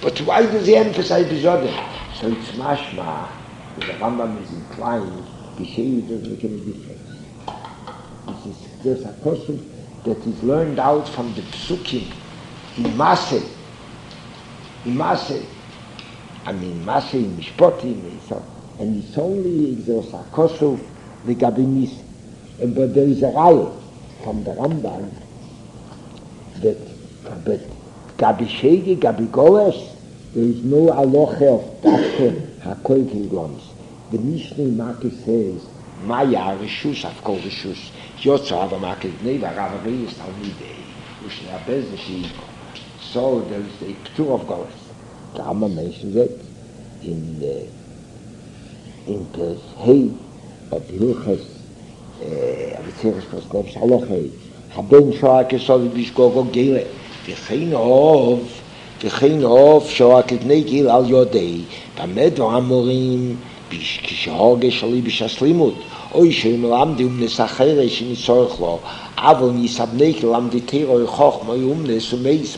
But why does he emphasize Besodem? So it's mashma, the Rambam is inclined, Gesheyu doesn't make any difference. This is just a custom that is learned out from the Psukim in Maseh. In Maseh, in Mishpotim, and it's only there's a custom the Gabinis. But there is a raya from the Rambam that but Gabi Shegi, Gabi Goles, there is no aloha of Dafke HaKol Kilgons. The Mishnah in Maki says, Maya Rishus Afkol Rishus, Yotzo Hava Maki Neva Rava Reis Talmidei, Ushne Abez Neshiko. So there is a picture of Goles. The Rambam mentions it in the Hay of Hilches Avitzeres Kosnefsh Halochei. Haben Shoah Kesod Bishgogo Gele. וכן אוף שרק לפני גיל על יודעי במדו המורים כשהורגש שלי בשסלימות אוי שמלמדי אומנס אחרי שניצורך לו אבל ניסבנק למדי תירוי חוכמה אומנס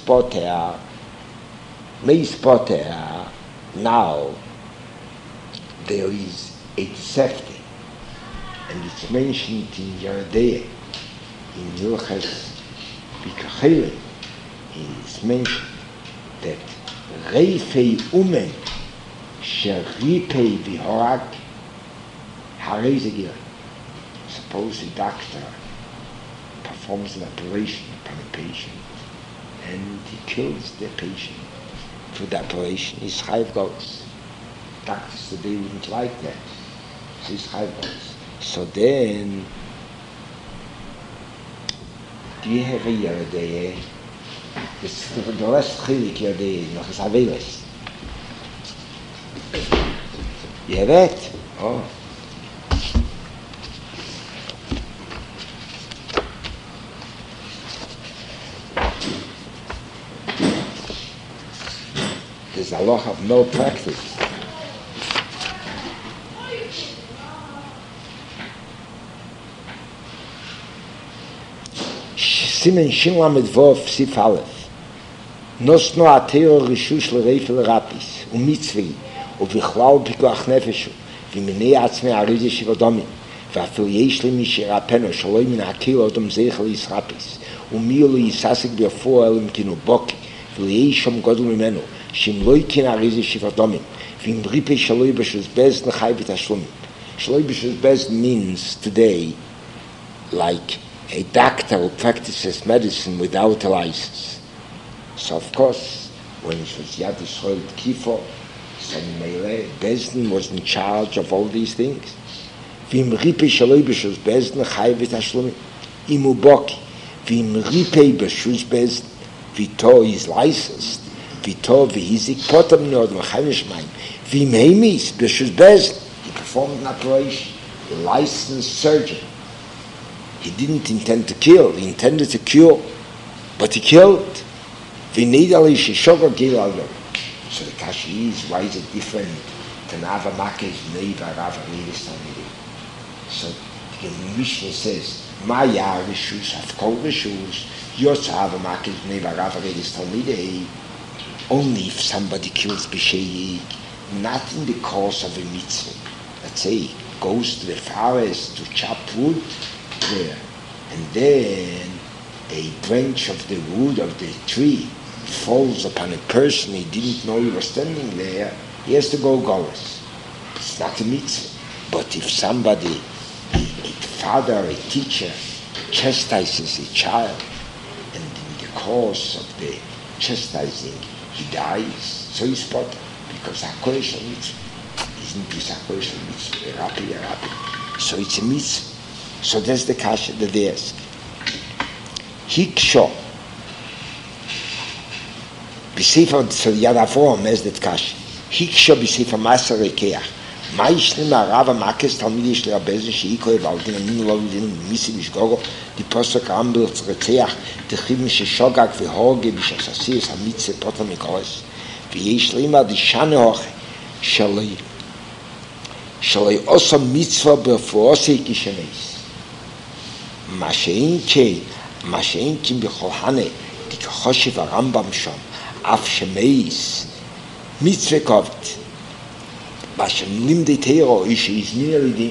ומי ספוטר now there is a safety and it's mentioned in Yeridea in Hilches Bikachele. It's mentioned that Reifei Umen Sheripei Vihorak Harezegir. Suppose a doctor performs an operation upon a patient and he kills the patient through the operation. His chayav goes. Doctors today wouldn't like that. So his chayav goes. So then, do you have a Yeridea? The rest chilik Yodei noch is Avelis. You have it? Oh. There's a lot of no practice. Simen Shin Lamed Vov Sif Aleph. נוסנו התיאור רישוש לרייפה לרפיס ומצווי ובכלל פיקוח נפשו ומניע עצמי הריזה שבדומים ואפילו יש לי מי שירפנו שלא מן הקהיל אדם זכר ישרפיס ומי לא יססק בפועל אם כינו בוקי ויש שם גודל ממנו שאם לא יקין הריזה שבדומים ואם ריפה שלא יבשוס בז נחי בתשלומים שלא יבשוס בז means today like a doctor who practices medicine without a license. So of course, when it was Yad Yisrael Kifo, so Meile, Bezdin was in charge of all these things. V'im ripei shaloi b'shus Bezdin chai v'tashlumi. Imu boki. V'im ripei b'shus Bezdin. V'ito is licensed. V'ito v'hizik potam nod v'chai nishmayim. V'im heimis b'shus Bezdin. He performed an operation. A licensed surgeon. He didn't intend to kill. He intended to cure. But he killed. So the Kashi is, why is it different than Ava Makes Neiva Rava Reis Talmidei? So the Mishnah says, Maya Rishus Afkol Rishus Yotza Ava Makes Neiva Rava Reis Talmidei. Only if somebody kills B'Sheik, not in the course of a mitzvah. Let's say, goes to the forest to chop wood there, and then a branch of the wood of the tree falls upon a person he didn't know he was standing there, he has to go golos. It's not a mitzvah. But if somebody, a father, a teacher, chastises a child, and in the course of the chastising he dies, so he's potter, because HaKodesh mitzvah isn't this HaKodesh mitzvah, a rabbi. So it's a mitzvah. So that's the kasha that they ask. Hiksho. B'sefer, so the Yad Avrom has that kasha. Hiksho b'sefer Maser Rekeach. מה ישנה מהרב המקס תלמידי של רבזן שאיקו יבלדין אמין לא לדין ומיסי בשגוגו דיפוסק רמברץ רצח תחיב ששוגק והורגי בשססיס המיצה פוטר מקורס ויש לימה דישנה הוכי שלי עושה מצווה ברפואוסי כשנס מה שאין כן בכל הנה דכחושב הרמב"ם שם אף שמייס mitzvah kovit. Bashem limdei Torah is nearly.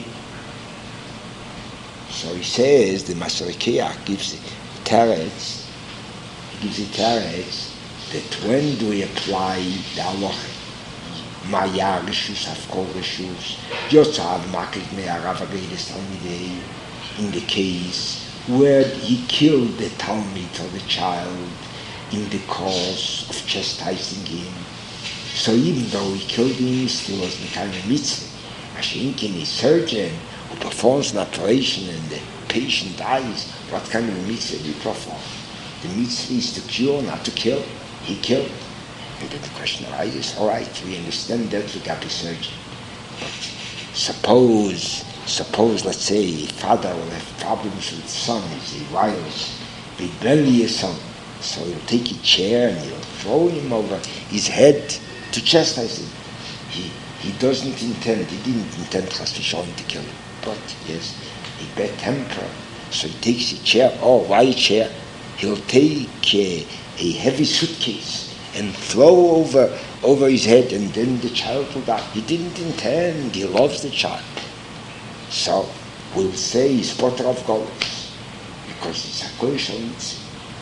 So he says the Masrekeach gives the teretz. He gives the teretz that when do we apply the halacha? Maya reshus hafkol reshus. Yotzav makid me'arav ageides talmidei. In the case where he killed the talmid or the child in the course of chastising him. So even though he killed him, he still was becoming a mitzvah. Mashinkin is surgeon who performs an operation and the patient dies. What kind of a mitzvah do you perform? The mitzvah is to cure, not to kill. He killed. And then the question arises, all right, we understand that we got the surgeon. But suppose, let's say, a father will have problems with his son, he's a violent, rebellious son. So he'll take a chair and he'll throw him over his head to chastise him. He didn't intend Chas v'Shalom to kill him. But yes, a bad temper. So he takes a chair, why a chair? He'll take a heavy suitcase and throw over his head, and then the child will die. He didn't intend, he loves the child. So we'll say he's potter of Golos, because it's a Kodesh mitzvah.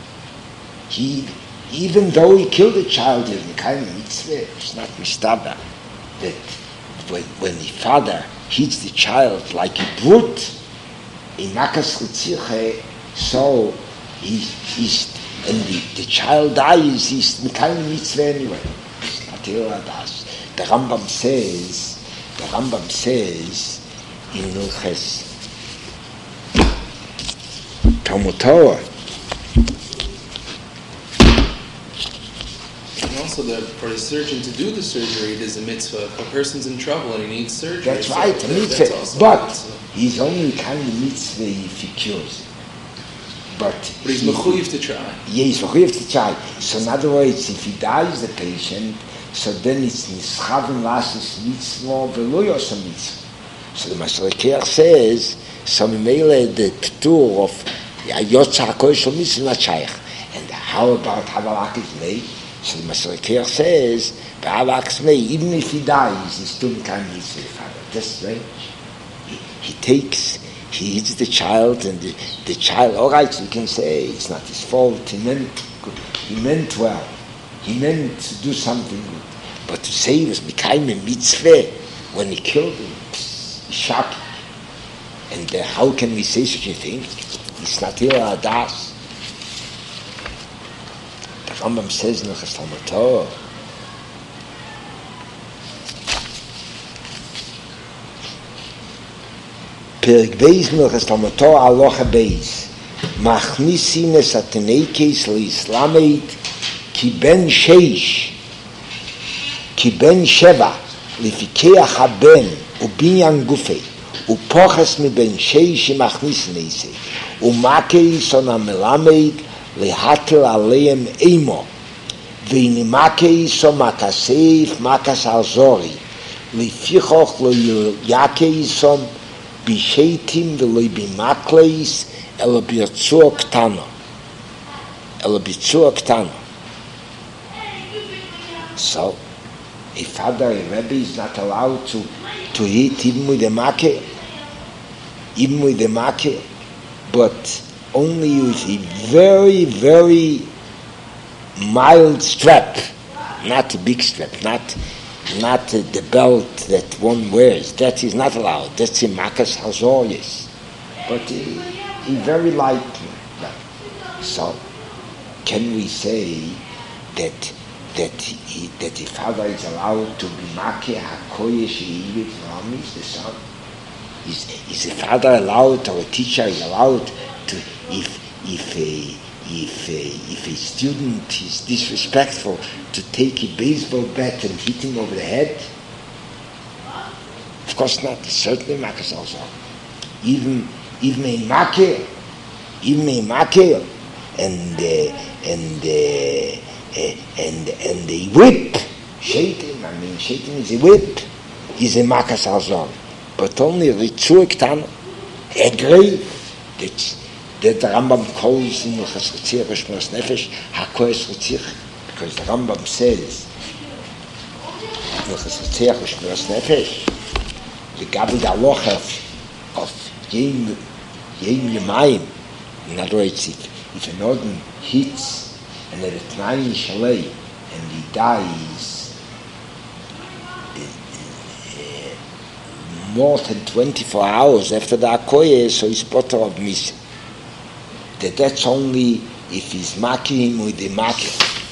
Even though he killed the child, he's kind of mitzvah, it's not mistaba. That when the father hits the child like a brute, in Makas Ritziche, so and the child dies, he's kind of mitzvah anyway. It's not das. The Rambam says in Ilches Talmud Torah. And also for the surgeon to do the surgery, it is a mitzvah. If a person's in trouble and he needs surgery, that's right, a mitzvah. But he's only kind of mitzvah if he cures him. But he's mechuyev to try. Yeah, he's mechuyev to try. So in other words, if he dies, the patient, so then it's nischaven lasis mitzvah veloyos mitzvah. So the Masrekeach says, so mimele the ptur of yotza hakodesh mitzvah is not shaykh. And how about havalakis mei? So the Masrekeach says, havalakis mei, even if he dies, he's still kind of mitzvah. That's strange. He hits the child, and the child, all right, so you can say it's not his fault, he meant well, he meant to do something good. But to say he was becoming a mitzvah when he killed him, it's shocking. And how can we say such a thing? It's not here adas. The Rambam says in the Talmud Torah, פרק בייס מלכס תלמותו הלוכה בייס מכניסים את התנקס לאסלאמית כי בן שבע לפיקח הבן ובניין גופי ופוחס מבן שש שמכניסים איזה ומקס on המלמד להטל עליהם אימו ונמקס on מקסף מקס הרזורי לפיכך לא יקס on Bishaitim v'loi bimakleis ela bitzua ktana. So, a father, a Rebbe is not allowed to hit even with a make, but only with a very, very mild strap, not a big strap, not the belt that one wears. That is not allowed. That's a makas hazorius. But he very light. So, can we say that the father is allowed to be makeh hakoyesh yivit ramis, the son? Is the father allowed, or a teacher is allowed to, if a student is disrespectful, to take a baseball bat and hit him over the head? Of course not. Certainly makas also. Even a makeh, and the whip, shaitim is a whip, is a makas also. But only ritzur ktan, a grave, that the Rambam calls in the Chesetzir Rishmos Nefesh HaKoes Ritzich, because the Rambam says das Zeich ist mir das Nefesh. Die Gabi der Loch auf jedem Yemaim. In other words, if an Odin hits and at a time is away and he dies more than 24 hours after the Akoye, so he's potter of Misa. That's only if he's marking him with the marker.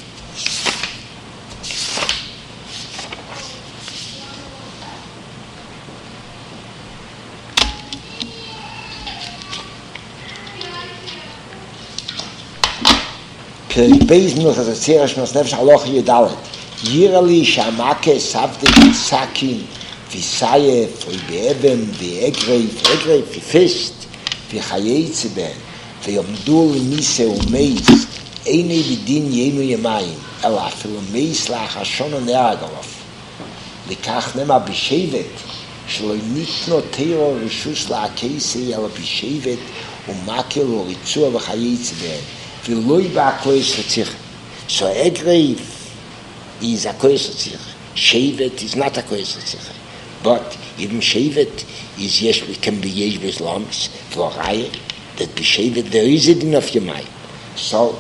פרק בייס נוח אז הצירה שמוס נפש הלוך ידלת יראה לי שהמכה סבתי סכין וסייף ובאבן ואגרף ופשט וחייצה בן ויעמדו למיסה ומייס איני בדין ינו ימיים אלא אפילו מייס לאחר שון ונרגלוף לכך נמה בשבט שלא ניתנו תירו רשוס להקייסי אלא בשבט ומכה לו ריצוע וחייצה בן ולוי בהקויס לציחה. So Egrave is a kois lezich. Shevet is not a kois lezich. But even Shevet is yes, it can be yesh b'slamis for Raya, that be Shevet there is a din of Yemai. So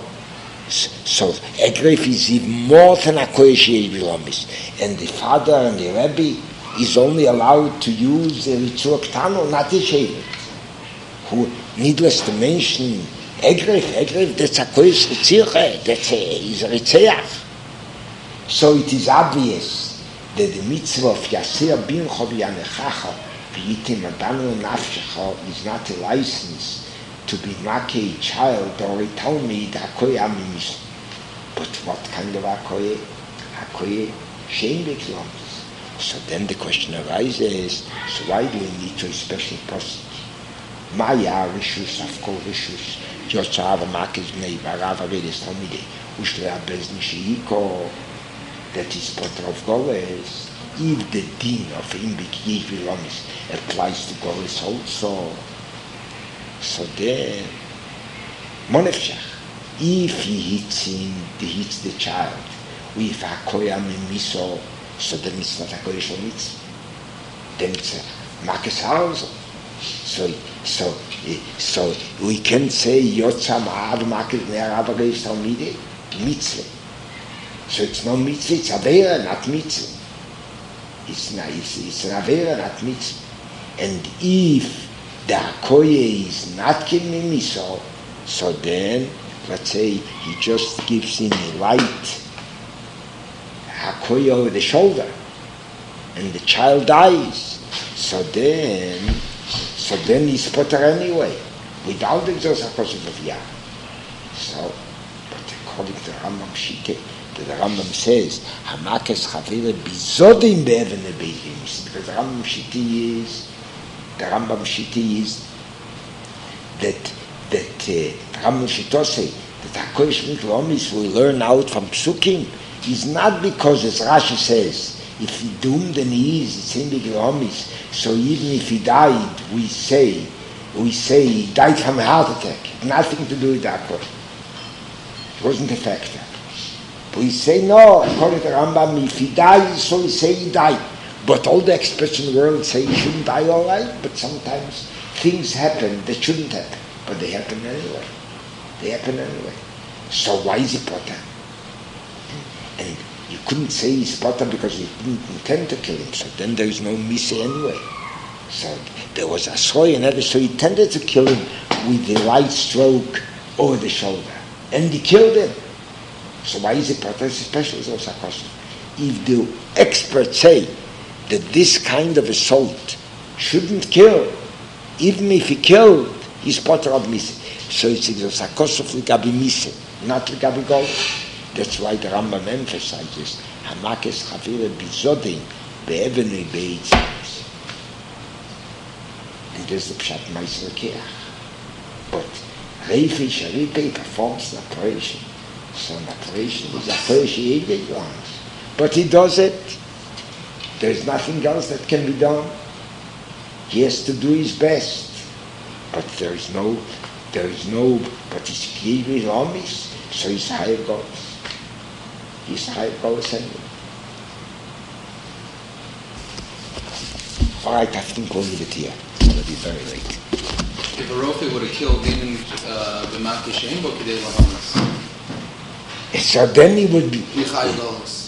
Egrave is even more than a kois yesh b'slamis. And the father and the Rebbe is only allowed to use the Ritzur Ktano, not the Shevet. Who, needless to mention, Egrave, that's a kois lezich, is a ritzeach. So it is obvious that the mitzvah of Yasir Bincho V'Yanechacha V'yitim Adanu Nafshecha is not a license to be make a child or a Talmid Hakoye Amimis. But what kind of Hakoye? Hakoye Shein B'Klomis. So then the question arises, so why do we need to a special person? Maya Rishus, Afkol Rishus, Yotzava Makis Bnei Barava Vedes Talmidei, Ushleah Bezni Sheiko, that is potter of Goles. If the din of Imbik Yevilomis applies to Goles also, so then Monefshach, if he hits the child with Hakoya Mimiso, so then it's not Hakoya Shomitz, then it's a Makes Hauser. So we can say Yotza Ma'av Makes Ne'arav Ageis Talmidei Mitzvah. So it's no mitzvah, it's avera, not mitzvah. It's an avera, not mitzvah. And if the hakoye is not kimimiso, so then, let's say, he just gives him a light hakoye over the shoulder, and the child dies. So then he's potter anyway, without the exhaust of Yah. So, but according to Rambam Shite, the Rambam says, Hamakes Chavire Bizodim Be'evene Beilim. Because the Rambam Shiti is that Rambam Shito say that HaKodesh Miklomis will learn out from Psukim is not because, as Rashi says, if he doomed and he is, it's in Miklomis, so even if he died, we say he died from a heart attack. Nothing to do with HaKodesh. It wasn't a factor. We say no, according to Rambam, if he dies, so we say he died. But all the experts in the world say he shouldn't die, all right, but sometimes things happen that shouldn't happen, but they happen anyway. So why is he potter? And you couldn't say he's potter because he didn't intend to kill him, so then there is no misa anyway. So there was a soy and so he intended to kill him with the light stroke over the shoulder. And he killed him. So why is it potter? It's a special question. If the experts say that this kind of assault shouldn't kill, even if he killed, he's potter of misa. So it's a sakosov l'gabi misa, not l'gabi gol. That's why the Rambam emphasizes hamakes chavire bizodim be'evene be'itzimis. And there's the pshat ma'aser keach. But Reifi Sharipe performs an operation. So an operation is a operation but he does it. There's nothing else that can be done. He has to do his best. But but he's Kiyiv Omis, so he's higher goals. He's higher goals anyway. All right, I think we'll leave it here. It's going to be very late. If a Rofi would have killed even B'Makka Shein Bo Kidei Lahamas, So then he would be... Michai Lahamas.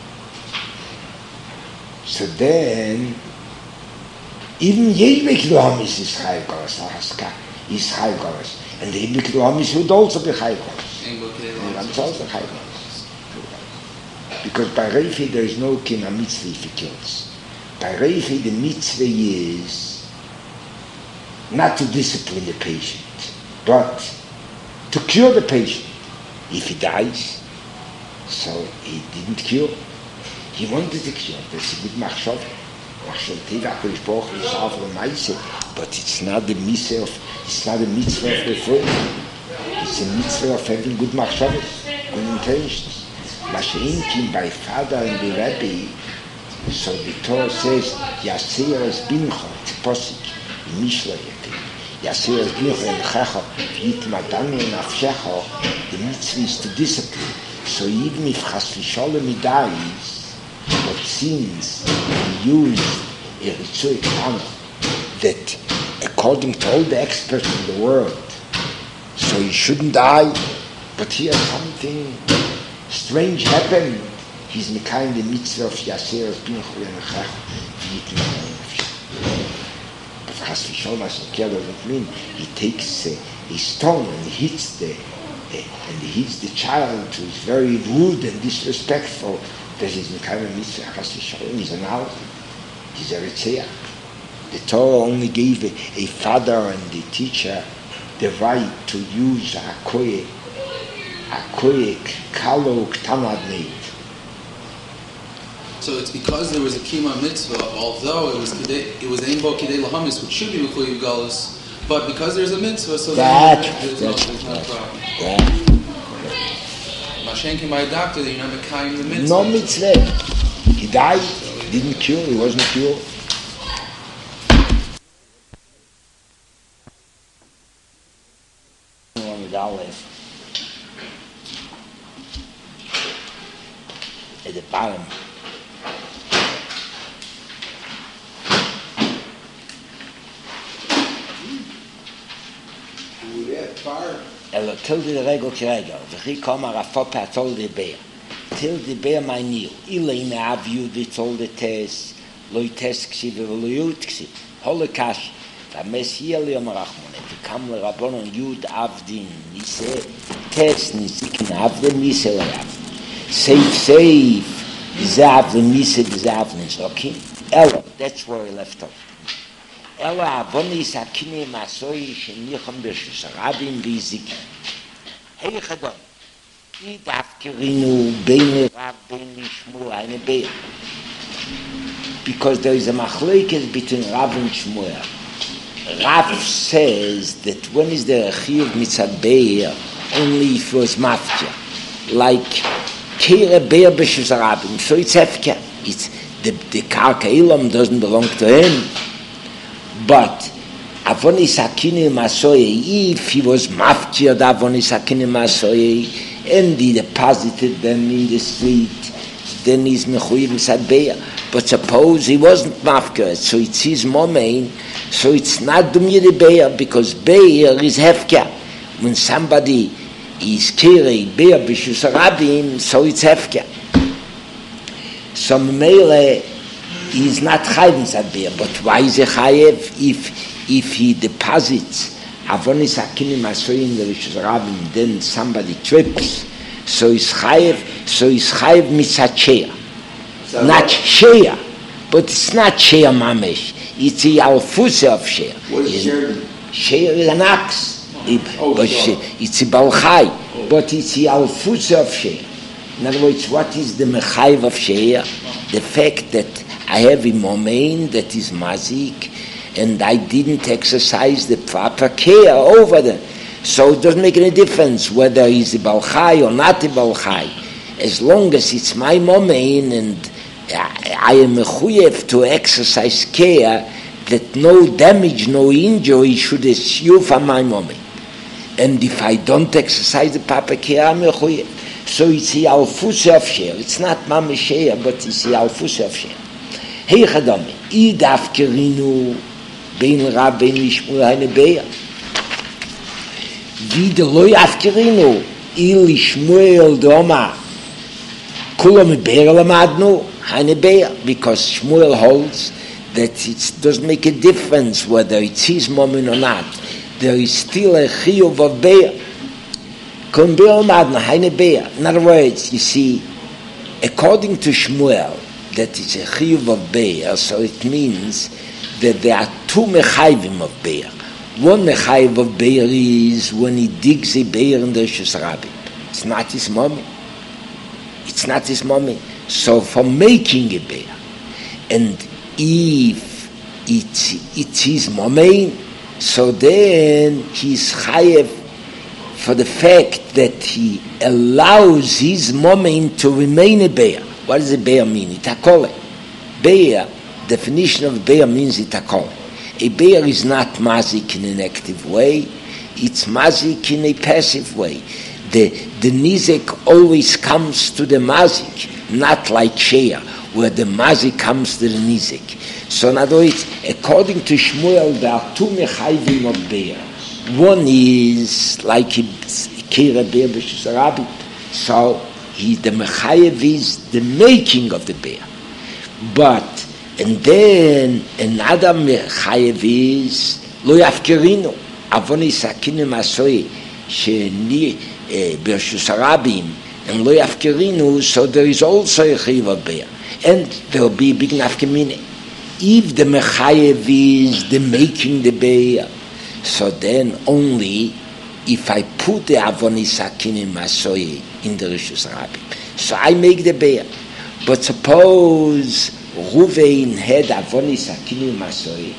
So then, even Yevik Lahamis is Chai Goros, Ahaska is Chai Goros. And the Yevik Lahamis would also be Chai Goros. Shein Bo Kidei And Lahamas. that's also Chai Goros. Because by Reifi there is no Kina Mitzvah if he kills. By Reifi the Mitzvah is not to discipline the patient, but to cure the patient. If he dies, so he didn't cure. He wanted to cure. That's a good machshava. Machshava teva HaKadosh Baruch Hu is over the ma'aseh, but it's not the mitzvah of the food. It's a mitzvah of having good machshavas, good intentions. Masha'inkim by father and the Rebbe, so the Torah says, Yasir es bincha, it's a posik, in Mishlei, Yasir es bincha en checha, v'yitmadanu nafshecha, the mitzvah is to discipline. So even if Chas v'sholem he dies, but since he used a ritzui ketana, that according to all the experts in the world, so he shouldn't die, but here something strange happened. He's mekayim the mitzvah of Yasir Binchu Yenachach v'yitmadanu nafshecha. But Chas v'sholem doesn't mean he takes a stone and he hits the child who is very rude and disrespectful. That is mekayim mitzvah Chas v'sholem. He's an out. He's a ritzeach. The Torah only gave a father and the teacher the right to use a koyek kalo ktanad neid. So it's because there was a kima mitzvah, although it was ein bo kidei lahamis, which should be b'chuyev galus, but because there's a mitzvah, so there's no problem. Mashenkin by a doctor that you're not mekayim the mitzvah. No mitzvah. He died, didn't cure, he wasn't cured. At the bottom. Till the regel kregel, v'chi kommer afop atol the bear. Till the bear my nil. Ilay me'av yudit all the tes, loy tes ksiv v'lo yud ksiv. Holocaust. V'mes hier li yom rachmonet. V'kam le rabbonon yud avdin. Nise tes nisikin avdin nise le avdin. Safe. Zavdin nise zavdin. Okay? Ella, that's where he left off. Ella avonis akine masoi shenicham b'shus rabim v'yizik. Hey chadon, I dafkerinu bein Rav bein Shmuel eine beir. Because there is a machlokes between Rav and Shmuel. Rav says that when is there a chiyuv mitzad beir only if it was mafkia, like keira beir b'shus rabim, so it's hefker. It's the karka ilam doesn't belong to him. But Avonis Hakini Masoye, if he was mafkir the Avonis Hakini Masoye, and he deposited them in the street, then he's mechuyev mitzad beir. But suppose he wasn't mafkir, so it's his momein, so it's not dumyiri beir, because beir is hefker. When somebody is kirei beir b'shus rabim, so it's hefker. So meile is not chayiv mitzad beir, but why is he chayiv if he deposits avonis hakinim asoy in the rishus rabim, then somebody trips, so he's chayiv mitzad sheya, not sheya, but it's not sheya mamesh, it's the alfusa of sheya. What is sheya? Sheya is an axe, it's a balchai, but it's the alfusa of sheya. In other words, what is the mechayiv of sheya? The fact that I have a momein that is mazik, and I didn't exercise the proper care over them. So it doesn't make any difference whether he's a balchai or not a balchai. As long as it's my momein and I am mechuyev to exercise care, that no damage, no injury should ensue from my momein. And if I don't exercise the proper care, I'm mechuyev. So it's the alfusa of share. It's not mamish share, but it's the alfusa of share. Hey chadami. I dafkerinu bein Rab bein Lishmuel eine Beer. Wie der Loi afkerinu I Lishmuel doma kulam Beer lamadnu eine Beer, because Shmuel holds that it doesn't make a difference whether it's his moment or not. There is still a chiyuv of Beer. Kulam Beer lamadnu eine Beer. In other words, you see, according to Shmuel, that it's a chiyuv of Beer, so it means that there are two mechayvim of Beer. One mechayv of Beer is when he digs a Beer in the Rishus Rabbim. It's not his mommy. It's not his mommy. So for making a Beer, and if it's his mommy, so then he's chayev for the fact that he allows his mommy to remain a Beer. What does a Beer mean? Itakole. Beer, definition of Beer means itakole. A Beer is not mazik in an active way, it's mazik in a passive way. The nizek always comes to the mazik, not like Shea, where the mazik comes to the nizek. So in other words, according to Shmuel, there are two mechayvim of Beer. One is like Kira Beer B'Shus Rabbi. So the mechayev is the making of the Beer. But, and then another mechayev is lo yafkerinu avoni sakinim asoi sheni B'Shus Rabbim and lo yafkerinu, so there is also a chayev of Beer. And there will be a big nafkamine. If the mechayev is the making the Beer, so then only if I put the avoni sakinim asoi in the Rishus Rabbim, so I make the Beer. But suppose Ruvain had avoni sakinim asoi,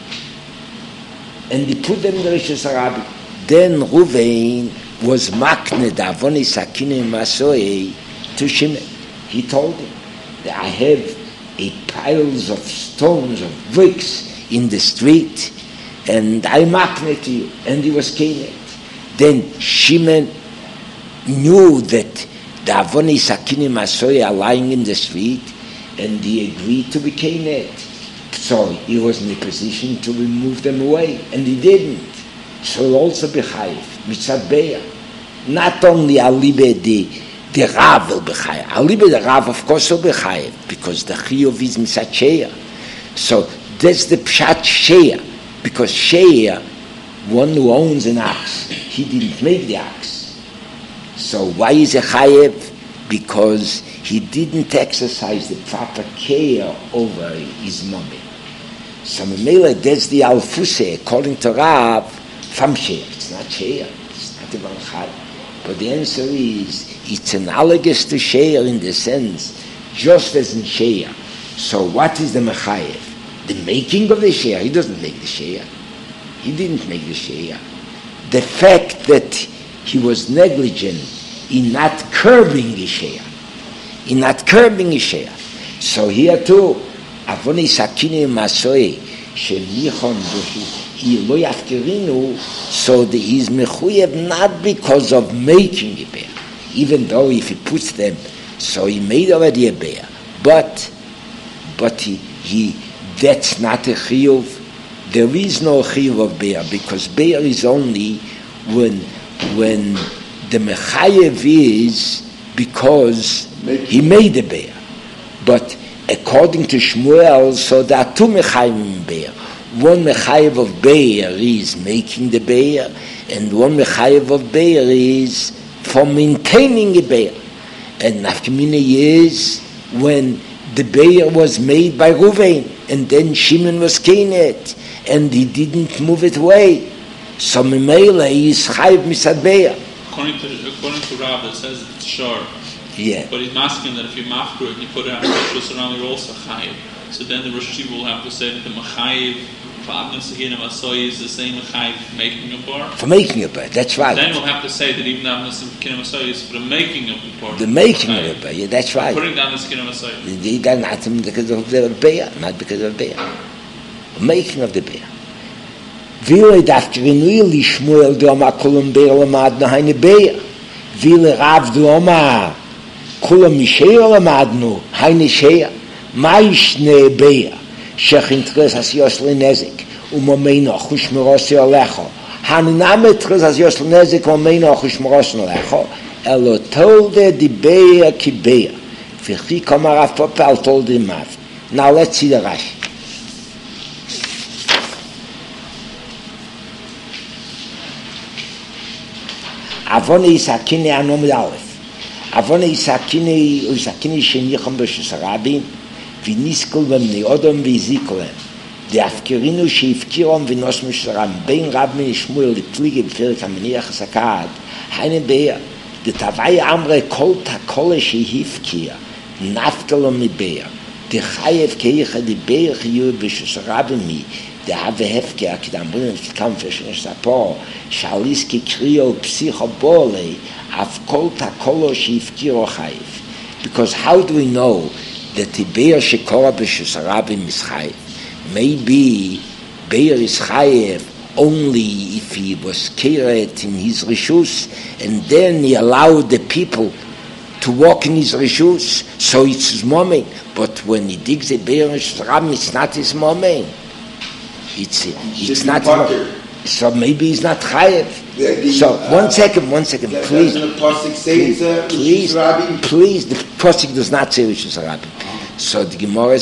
and he put them in the Rishus Rabbim, then Ruvain was makne the avoni sakinim asoi to Shimon. He told him that I have piles of stones, of bricks in the street, and I makne to you, and he was kenet. Then Shimon knew that the avoni sakinim asoi are lying in the street, and he agreed to be kenet. So he was in a position to remove them away, and he didn't. So he'll also be chayiv, mitzad Beer. Not only alibe the Rav will be chayiv. Alibe the Rav, of course, will be chayiv, because the chiyuv is mitzad Shea. So that's the pshat Shea, because Shea, one who owns an ox, he didn't make the ox. So why is he chayev? Because he didn't exercise the proper care over his mommy. So that's the alfuse, according to Rav, from Shea. It's not Shea, it's not even chayev. But the answer is, it's analogous to Shea in the sense, just as in Shea. So what is the mechayev? The making of the Shea. He doesn't make the Shea. He didn't make the Shea. The fact that he was negligent in not curbing the Shea. In not curbing the Shea. So here too, avoni sakinim asoi shemichon lo yafkerinu, so that he is mechuyev not because of making a Beer, even though if he puts them, so he made already a Beer, but he that's not a chiyuv. There is no chiyuv of Beer, because Beer is only when the mechayev is because he made a Beer. But according to Shmuel, so there are two mechayevim in Beer. One mechayev of Beer is making the Beer, and one mechayev of Beer is for maintaining a Beer. And nafkamina is when the Beer was made by Ruvain, and then Shimon was kenet, and he didn't move it away. So Mimela is chayiv misad Beer. According to Rav, it says it's sure. Yeah. But he's asking that if you mafkur it and you put it on Rosh Hashanah, you're also chayiv. So then the Rosh Hashiva will have to say that the mechayiv for Abnei Sakinim Asoi is the same mechayiv making a bar. For making a bar, that's right. Then we'll have to say that even Abnei Sakinim Asoi is for the making of the bar. The making of the bar, yeah, that's right. Putting down the Sakinim Asoi. He doesn't have to because of the bear, not because of the bear. The making of the bear. Vile dafkerinui li Shmuel doma kulam bear lamadna haine bear. Vile Rav doma kulam misheir lamadnu haine sheir. Maishne bear. shechin tres asiyos lenezik, umomeino chushmerosi olecho. Hanuname tres asiyos lenezik, umomeino chushmerosi olecho, elo tolde di beya ki beya. V'chi kamar afope al tolde imav. Now let's see the Rashi. Avone Isakine Anomid Aleph. Avone Isakine Shenicham B'Shus Rabim, V'niskol V'mnei Odom V'Yizikolem. De'afkirinu she'ifkirom v'nos B'Shus Rabim. Bein Rabbi Shmuel L'Plige B'Perik HaMeniach HaSakad. Heine Beya. De'tavai Amre Kol Takole she'ifkir. Naftalom Mibeya. De'chayev Keicha De'Beya Chiyu B'Shus Rabim Mi. Der habe hefke akdamrin kampfischen sapo shaliski krio psychobole af kolta koloshif kirochaif, because how do we know that the bear shekora b'shusarabim is chayiv? Maybe bear is chayiv only if he was kiret in his rishus and then he allowed the people to walk in his rishus, so it's his moment. But when he digs a bear in shusarabim, it's not his moment. It's not, so maybe he's not chayev. So one second, please. Please, the pasuk does not say Rishus Harabim. So the Gemara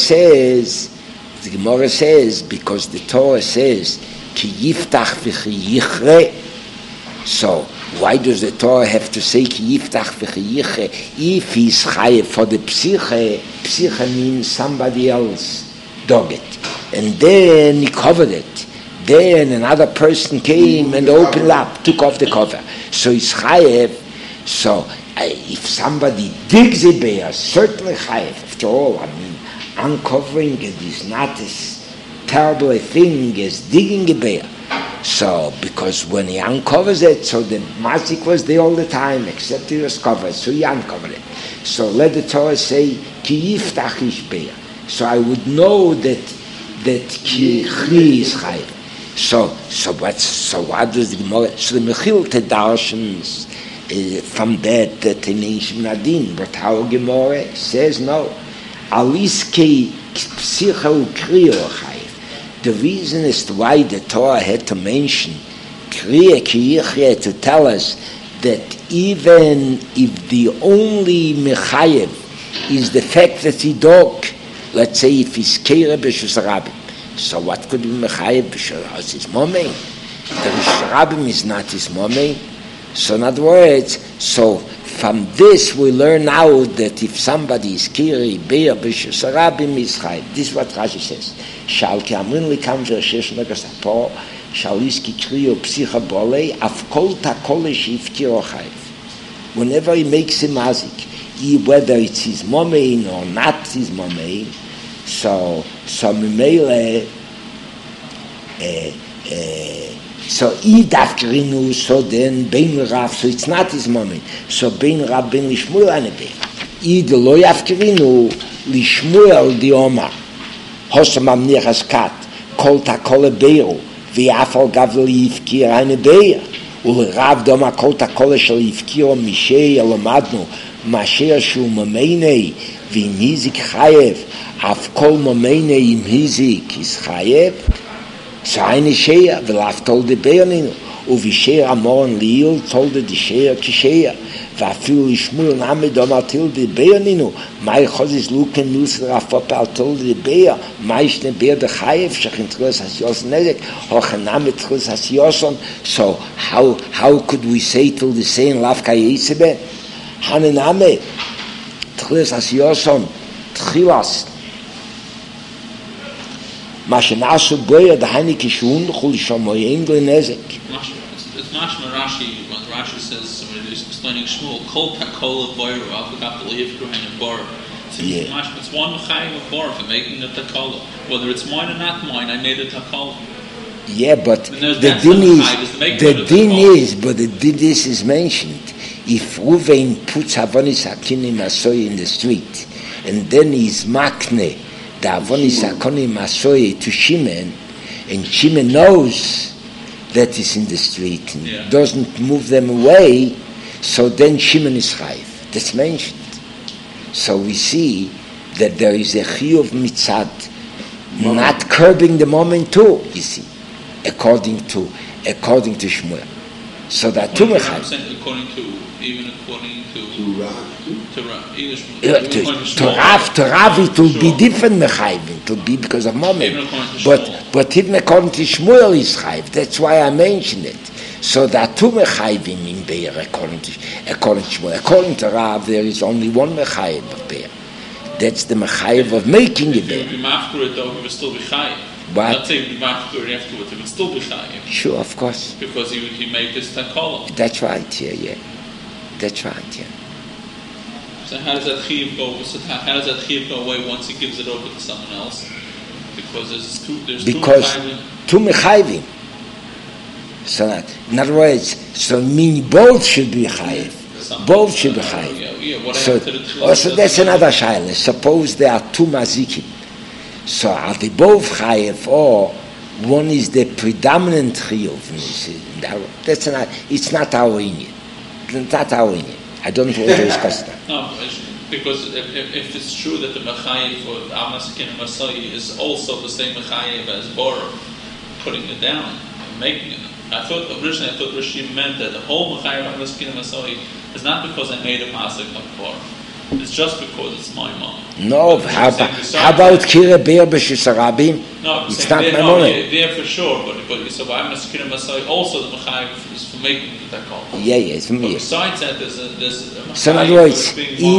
says, because the Torah says ki yiftach v'chi yichre. So why does the Torah have to say ki yiftach v'chi yichre if he's chayev for the psiche? Psiche means somebody else dug it. And then he covered it. Then another person came and opened up, took off the cover. So he's chayev. So if somebody digs a bear, certainly chayev. After all, uncovering it is not as terrible a thing as digging a bear. So, because when he uncovers it, so the mazik was there all the time, except he was covered, so he uncovered it. So let the Torah say, ki yiftach ish bear. So I would know that ki chri is chayev. So what does the Gemara? So the Mechilta darshans from that in Ishim Nadin, but how Gemara says no. Aliske psicha ukriya chayev. The reason as to why the Torah had to mention kriya ki yichya to tell us that even if the only mechayev is the fact that he dog, let's say if he's keira b'shus rabim, so what could be mechayev b'shus his momein? The b'shus rabim is not his momein. So in other words, so from this we learn now that if somebody is kiri beir b'shus rabim is chayev. This is what Rashi says. Shal ki amrin likam v'rshesh megasapo shal iski kriyo psicha bolei af kol takole shivkiro chayev. Whenever he makes a mazik, whether it's his momein or not his momein, so mimele, so idafkerinu, so then bein rav, so it's not his momein. So bein rav ben lishmuel anebe. Id lo yafkerinu lishmuel di omar. Hosamam nechas kat kol takole beiru v'yafal gavli yifkir anebe. ולרב דומה כל תקולה של יפקירו משי אלמדנו מאשר שהוא ממייני ואם היזיק חייב אף כל ממייני אם היזיק is חייב שאין שיה ולאף תולדה בירנינו ובישיר אמורן ליל תולדה דשיה כשיה ואפילו לשמור נעמד דומה תולדה בירנינו מאי חוזיס לוקן נוסר רפופה על תולדה ביר מאי שני ביר דחייב שכן תחוס הסיוסן נזק הוכנם תחוס הסיוסן. So how could we say till the same lafka yisebe hanename tchles asioson tchilas mashnasu boya the hanike shun khul shamoyim glenezek. It's mashma Rashi when Rashi says when he's explaining Shmuel kol takola boyer avgav believe going in bar. It's one chayim of bar for making the takola, whether it's mine or not mine. I made a takola. Yeah, but the din is mentioned. If Ruvain puts Avonis Hakinim Asoy in the street, and then he's makne the Avonis Hakinim Asoy to Shimon, and Shimon knows that he's in the street and doesn't move them away, so then Shimon is chayiv. That's mentioned. So we see that there is a chiyuv mitzad not curbing the moment too, you see, according to Shmuel. So that too mechayim. According to Rav, it will be different mechayim. It will be because of moment. But even according to Shmuel is chayv. That's why I mentioned it. So that two mechayim in Be'er according to Shmuel. According to Rav, there is only one mechayim of Be'er. That's the mechayev of making it there. If you mafkur it though, it would still be chayev. What? Not saying you mafkur it afterwards, it would still be chayev. Sure, of course. Because he made this takala. That's right, yeah. That's right, yeah. So how does that chiv go? So how does that chiv go away once he gives it over to someone else? Because there's two mechayvim. So that, in other words, so meaning both should be chayev. Both should be chayiv. So that's another shaila. Suppose there are two mazikim. So are they both chayiv, or one is the predominant chiyuv? That's not. It's not our inyan. It's not our inyan. I don't want to discuss that. No, because if it's true that the mechayev for Amasikin and Masai is also the same mechayev as Bor, putting it down and making it. Originally I thought Rashi meant that the whole mechayev of Amasikin and Masai is not because I made a masik of Bor. It's just because it's my mom. No, how about Kira Be'er B'Shisarabim? No, it's not my money. There for sure, but so Amasikin and Masai also the mechayev is for making the takal. Yeah, it's me. Besides that, there's a so in other words,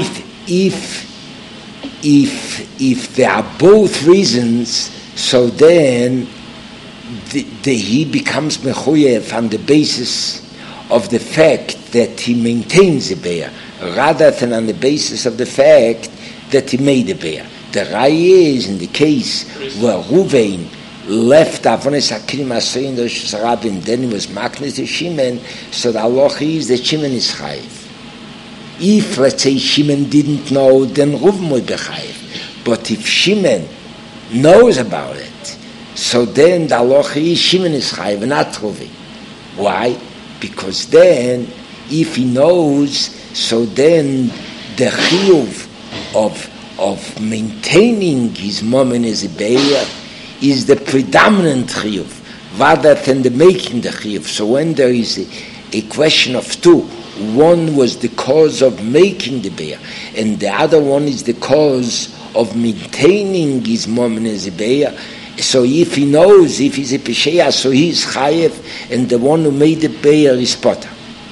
if there are both reasons, so then he becomes mechuyev on the basis of the fact that he maintains a bear, rather than on the basis of the fact that he made a bear. The raya is in the case where Ruvain left Avonis Hakinim Asay in the Rosh Hashanah, then he was maknes to Shimon, so the halacha is that Shimon is chayiv. If, let's say, Shimon didn't know, then Ruvain would be chayiv. But if Shimon knows about it, so then the halacha is Shimon is chayiv, not Ruvain. Why? Because then, if he knows, so then the chiyuv of maintaining his moment as a be'er is the predominant chiyuv, rather than the making the chiyuv. So when there is a question of two, one was the cause of making the be'er, and the other one is the cause of maintaining his moment as a be'er. So if he knows, if he's a pesheya, so he's chayev, and the one who made the be'er is potter.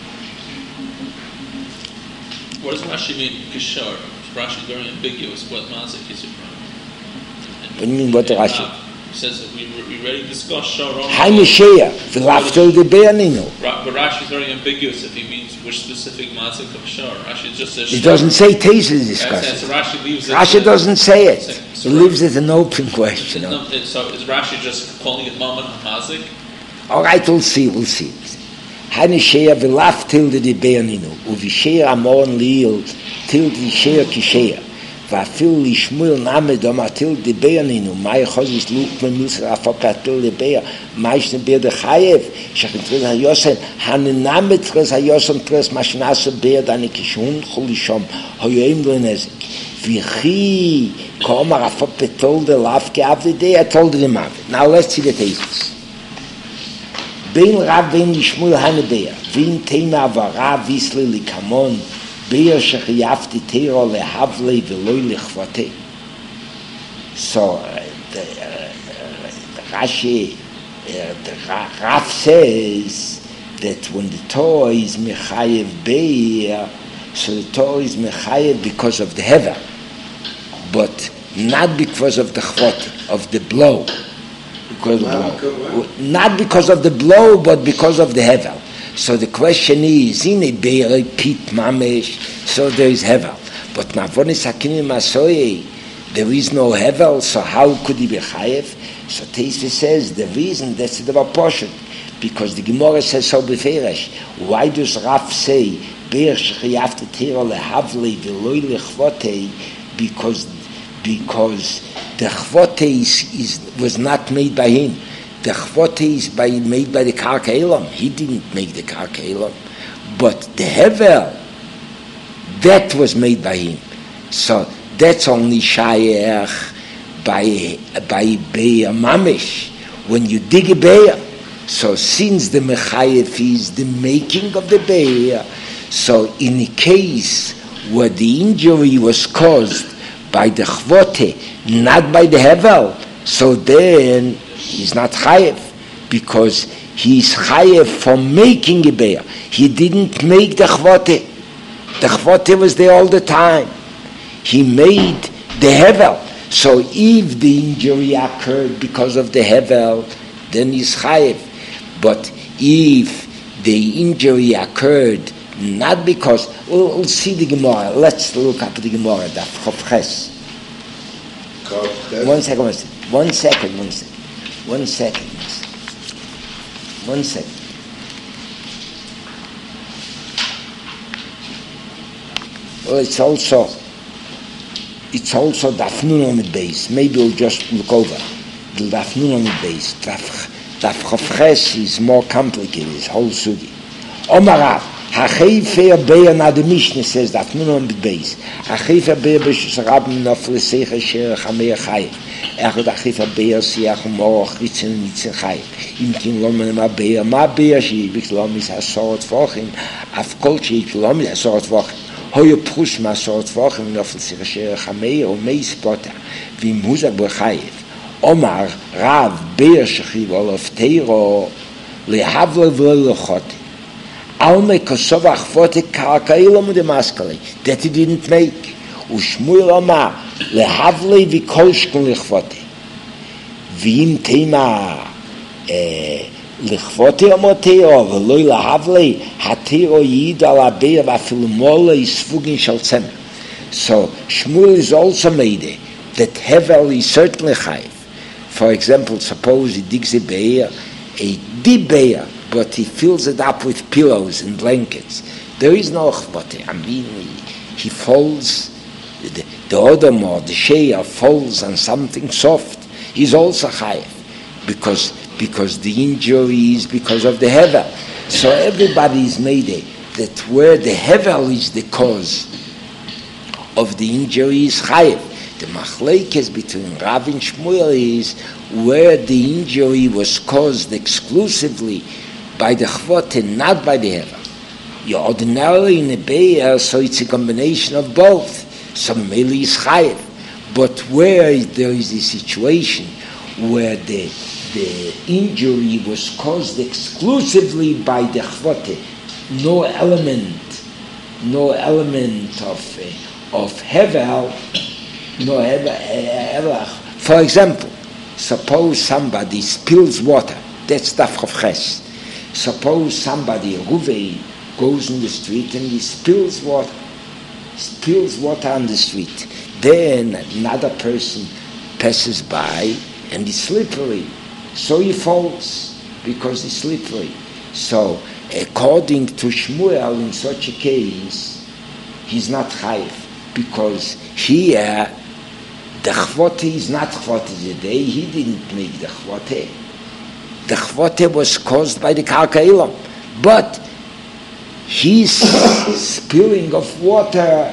What does Rashi mean, kishar? Rashi is very ambiguous. What mazik is it from? What do you mean, what Rashi? He says that we already discussed shar. Haimesheya, v'lafto the be'anino. But Rashi is very ambiguous if he means which specific mazik of shar. Rashi just says. It doesn't say Teis is discussed. So Rashi leaves it. Rashi doesn't say it. He leaves it an open question. So is Rashi just calling it mammon mazik? All right, we'll see. Haimesheya v'lafto the be'anino, u'visheya amon liil til the sheya kisheya. ואפילו לשמואל נעמד אמרתיל דביינינו מה יחוז לוק ממוסר הפקתיל דבייר מה ישנה ביר דחייב שכנתרס היוסן הנעמד תרס היוסן תרס מה שנעשה ביר דני כשהון חולישום היואים לו נזק וכי כאומר הפקתיל דלאו כאב דדי I told him of it. Now let's see the thesis. בין רב בין לשמואל הנביר ואין תימה עברה ויסלי לקמון be'er shechiyavti teiro lehavle v'loi lechvate. So the Rashi, the Rav says that when the Torah is mechayev be'er, so the Torah is mechayev because of the hever, but not because of the chvate, of the blow. Not because of the blow, but because of the hever. So the question is, in a be'er pit mamesh, so there is hevel. But ma'avonis hakinim masoye, there is no hevel, so how could he be chayev? So Teisva says, the reason, that's the portion, because the Gemara says so beferesh. Why does Rav say, be'er shechiyavte tero lehavle v'loi lechvote, because the chvote was not made by him. The chvote is made by the karka elam. He didn't make the karka elam, but the hevel that was made by him. So that's only shayach by bear mamish, when you dig a bear. So since the mechayev is the making of the bear, so in a case where the injury was caused by the chvote, not by the hevel, so then he's not chayev, because he's chayev for making a bear. He didn't make the chvote. The chvote was there all the time. He made the hevel. So if the injury occurred because of the hevel, then he's chayev. But if the injury occurred not because, we'll see the Gemara. Let's look up the Gemara, the Chofches. One second. Well, it's also Daf Nun on the base. Maybe we'll just look over the Daf Nun on the base. Daf Chofches is more complicated, this whole sugi. Omar Hacheifer Beir, now the Mishnah says Daf Nun on the base. Hacheifer Beir b'shus Rabbi Nofle Seicher Sher Chamei Chayev. Echad Hacheifer Beir Siach Umoroch Ritzen Nitzen Chayev. Im Kin Lomen Ma Beir Sheivik Lomis HaSorot Vochim Af Kol Sheivik Lomis HaSorot Vochim. Hoye Prush Ma Sorot Vochim Nofle Seicher Sher Chamei O Meis Pota Vim Huzak B'Chayev. Omar Rav Beir Shechiv Olof Teiro Lehavle V'Lechote Alme Kosova Chvote Karkailom de Maskale that he didn't make. Ushmuel Omar Lehavle V'Kolshkun Lechvote V'im Tema Lechvote Omar Teiro V'Loi Lehavle HaTeiro Yid Ala Beir V'Afilumole Yisfugin Shaltzem. So Shmuel is also made that Hevel is certainly chayiv. For example, suppose he digs a bear, a deep bear, but he fills it up with pillows and blankets. There is no chvote. I mean, he falls, the odom or the sheya falls on something soft. He's also chayiv because the injury is because of the hevel. So everybody is made that where the hevel is the cause of the injury is chayiv. The machlekes between Rav and Shmuel is where the injury was caused exclusively by the chvote, not by the hevel. You ordinarily in a bear, so it's a combination of both. So mainly is chayev. But where there is a situation where the injury was caused exclusively by the chvote, no element of hevel. No, for example, suppose somebody spills water. That's Daf Chofches. Suppose somebody, a Ruvei, goes in the street and he spills water on the street. Then another person passes by and he's slippery. So he falls because he's slippery. So according to Shmuel, in such a case, he's not chayiv because here the chvote is not chvote today. He didn't make the chvote. The chvote was caused by the karkailam. But his spilling of water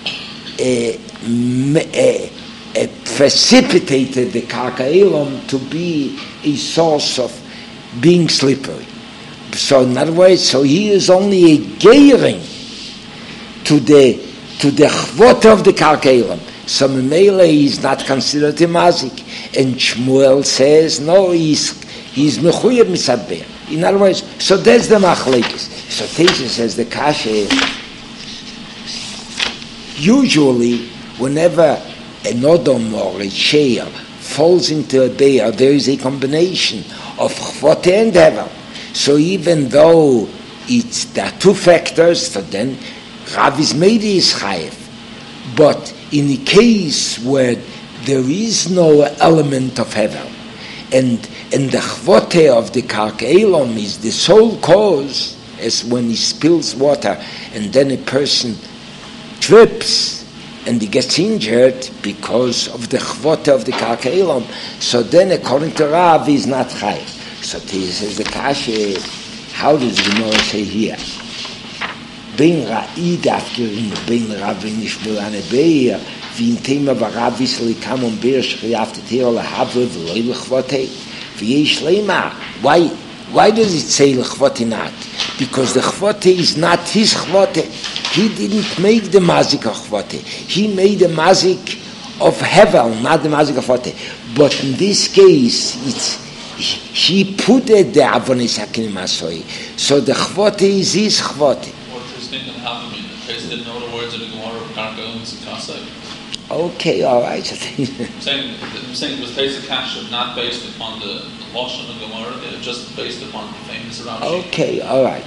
precipitated the karkailam to be a source of being slippery. So in other words, so he is only a geiring to the chvote of the karkailam. So Memele is not considered a mazik. And Shmuel says, no, he's mechuyed misadbeir. In other words, so that's the machlekes. So Teisha says the kasha, usually whenever an odom or a sheir falls into a bear, there is a combination of chvote and hevel. So even though there are two factors, so then Rav is made is chayev. But in a case where there is no element of hevel, and the chvote of the karkeilam is the sole cause, as when he spills water, and then a person trips and he gets injured because of the chvote of the karkeilam, so then according to Rav is not chayev. So he says the kasha, how does the Gemara say here? בין ראי דווקא, בין רבי נשמור הנביא, ואם תימה ברב ויסלי כמון ביר שחייבת תהיה להבלה ולא לכבותה. ויש למה, why does it say לכבותה not? Because the chvote is not his chvote. He didn't make the mazik of chvote. He made the mazik of hevel, not the mazik of chvote. But in this case, he put the avonis hakinim asoi. So the chvote is his chvote. What is the thing that happened? The Taisa didn't know the words of the Gemara of Karka and Sikasai. Okay, all right. I'm saying it was Taisa Kasha, not based upon the Lashon of Gemara, just based upon the famous Rashi. Okay, all right.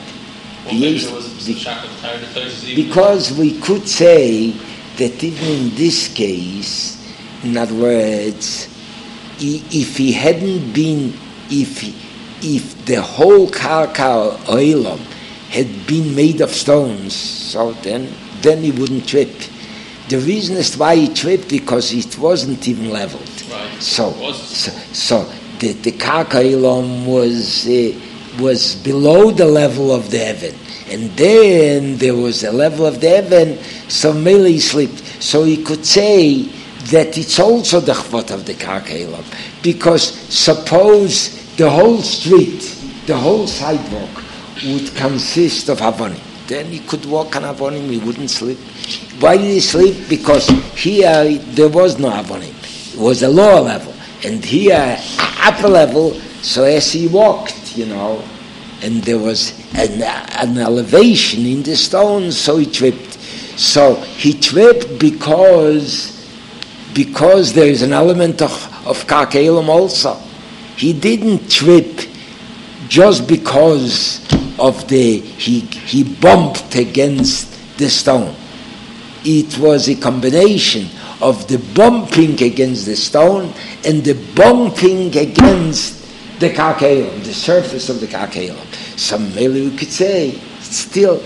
Because we could say that even in this case, in other words, if he hadn't been, if the whole Karka Oilam had been made of stones, so then he wouldn't trip. The reason is why he tripped, because it wasn't even leveled. Right. So the Karka Oilam was below the level of the heaven, and then there was a level of the heaven, so Mele he slipped. So he could say that it's also the chvot of the Karka Oilam, because suppose the whole street, the whole sidewalk would consist of avonim, then he could walk on avonim, he wouldn't slip. Why did he slip? Because here there was no avonim, it was a lower level, and here upper level. So as he walked, and there was an elevation in the stone, so he tripped. So he tripped because there is an element of Karka Oilam also. He didn't trip just because of he bumped against the stone. It was a combination of the bumping against the stone and the bumping against the Karka Oilam, the surface of the Karka Oilam. Some maybe we could say it's still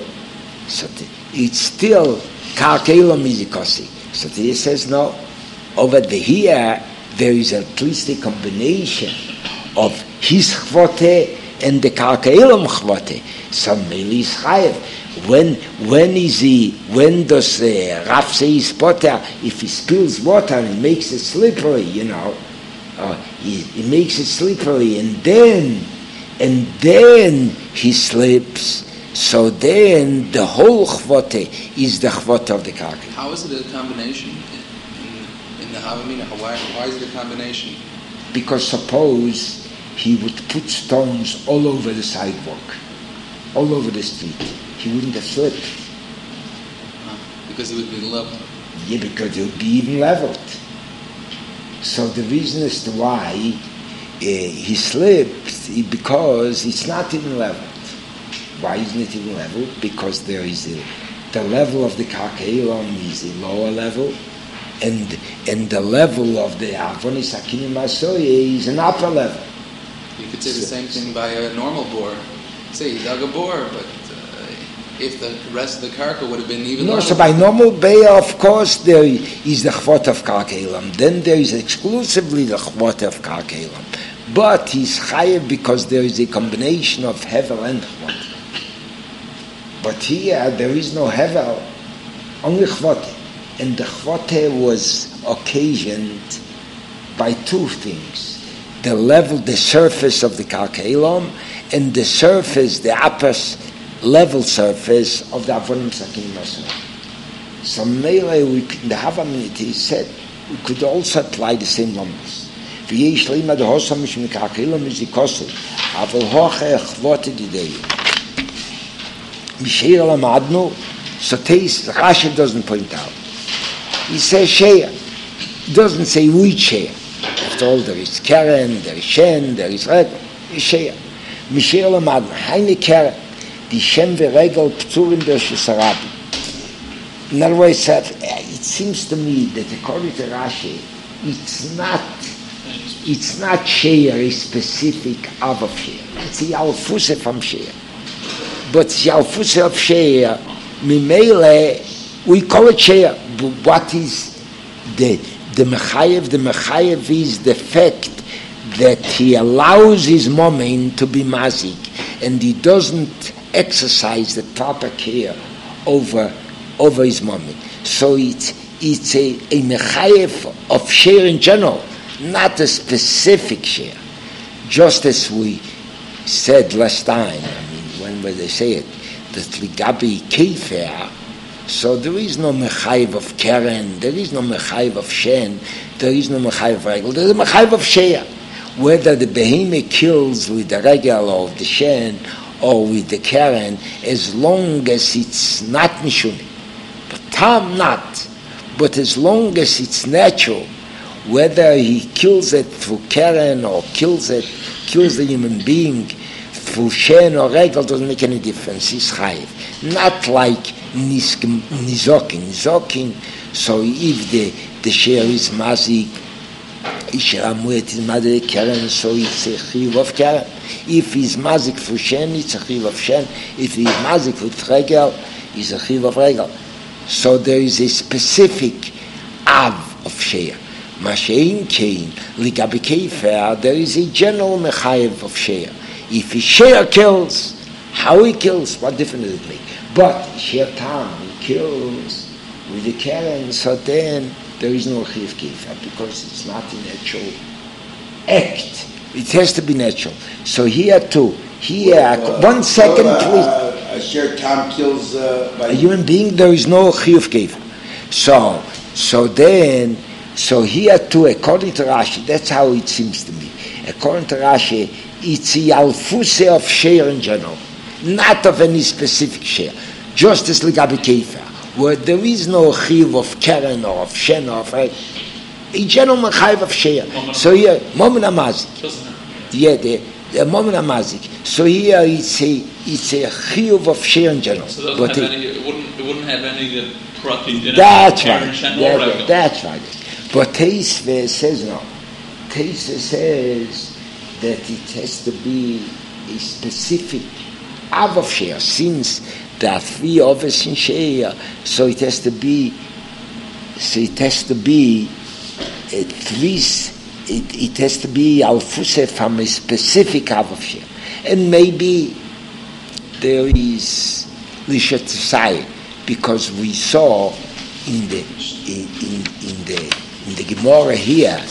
Karka Oilam Mizikosi. So he says no. Over here there is at least a combination of his chvote and the Karka Oilam chvote. Some maybe is chayev. When does Rav say his potter? If he spills water and makes it slippery, he makes it slippery, and then he slips. So then the whole chvote is the chvote of the Karka. How is it a combination in the Havamina? Why is it a combination? Because suppose he would put stones all over the sidewalk, all over the street, he wouldn't have slipped. Because he would be level. Yeah, because it would be even leveled. So the reason as to why he slipped, because it's not even leveled. Why isn't it even leveled? Because there is the level of the Karka Oilam is a lower level, and the level of the Avonis Hakinim Asoye is an upper level. You could say the same thing by a normal bore. Say he dug a bore, but if the rest of the Karka would have been even lower. So by normal bay, of course, there is the chvot of Karka Oilam. Then there is exclusively the chvot of Karka Oilam. But he's chayev because there is a combination of hevel and chvot. But here there is no hevel, only chvot. And the chvot was occasioned by two things: the level, the surface of the Karka Oilam, and the surface, the upper level surface of the Avonim Sakim Masur. So Meile, in the Havamina, he said, we could also apply the same numbers. V'yesh leima de hosa mishum Karka Oilam mizikosu, aval hoche chvote didei. Misheir lamadnu, so Rashi doesn't point out. He says Sheir. He doesn't say which Sheir. After all, there is Keren, there is Shen, there is Red, Sheir. Misheir lamadnu, heine Keren. Die Shem v'regel p'turim b'Reshus Rabbi. In other words, it seems to me that according to Rashi, it's not Sheir, a specific of Sheir. It's the Yalfuse from Sheir. But the Yalfuse of Sheir, Mimele, we call it Sheir. But what is the Mechayev? The Mechayev is the fact that he allows his moment to be mazik, and he doesn't exercise the proper care over his moment. So it's a mechayev of share in general, not a specific share. Just as we said last time, when they say it, that ligabi kefer, so there is no mechayev of keren, there is no mechayev of shen, there is no mechayev of regel, there is a mechayev of share. Whether the behemoth kills with the regel or the shen or with the keren, as long as it's not mishuni. But tam not. But as long as it's natural, whether he kills it through keren or kills the human being through shen or regel, doesn't make any difference. He's chayiv. Not like nizokin. So if the share is mazik, Isher Amuet is mazik keren, so it's a chiyuv of keren. If he's mazik for shen, it's a chiyuv of shen. If he's mazik for regel, it's a chiyuv of regel. So there is a specific av of share. Mashein kein ligabi kefer, there is a general mechayev of share. If his share kills, how he kills, what difference does it make? But share tam, he kills with the keren, so then there is no chiv kefer because it's not a natural act. It has to be natural. So here too, 1 second please. A share tam kills by a human being, there is no chiv kefer. So here too, according to Rashi, that's how it seems to me. According to Rashi, it's a alfuse of share in general, not of any specific share. Just as ligabi kefer, where there is no chiv of keren or of shen or of a general mechayev of share. So here, moment amazik. Yeah, the moment amazik. So here it's a chiv of share in general. So it wouldn't have any protein. That's right. That's right. But Teisve says no. Teisve says that it has to be a specific av of share, since there are 3 overs in share, so it has to be it has to be alfuse from a specific av of share. And maybe there is lishat sai, because we saw in the Gemara here,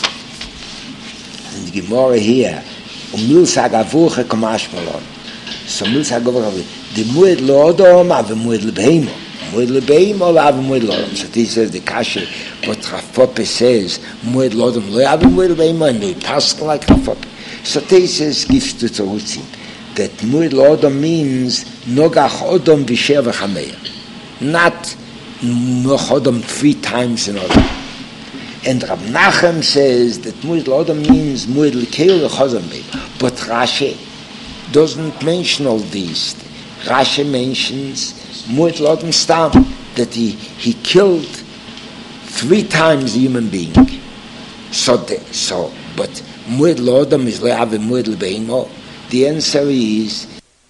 Milsa Gavuche Kamashmalon. So Milsa Gavuche, the Mued Lodom, Ave Mued Lebeimo. Mued Lebeimo, Ave Mued Lodom. So this is the Kasha, what Rafope says, Mued Lodom, Ave Mued Lebeimo, and we pass like Rafope. So this gives to Tzorutzim that Mued Lodom means Nogach Odom Visher V'Chameir. Not Noch Odom 3 times in order. And Rav Nachem says that Mued Lodom means Mued L'Keil L'Chozam Beim. But Rashi doesn't mention all these. Rashi mentions Mued Lodom Stam, that he killed 3 times a human being. But Mued Lodom is Le'ave Mued L'Beimo. The answer is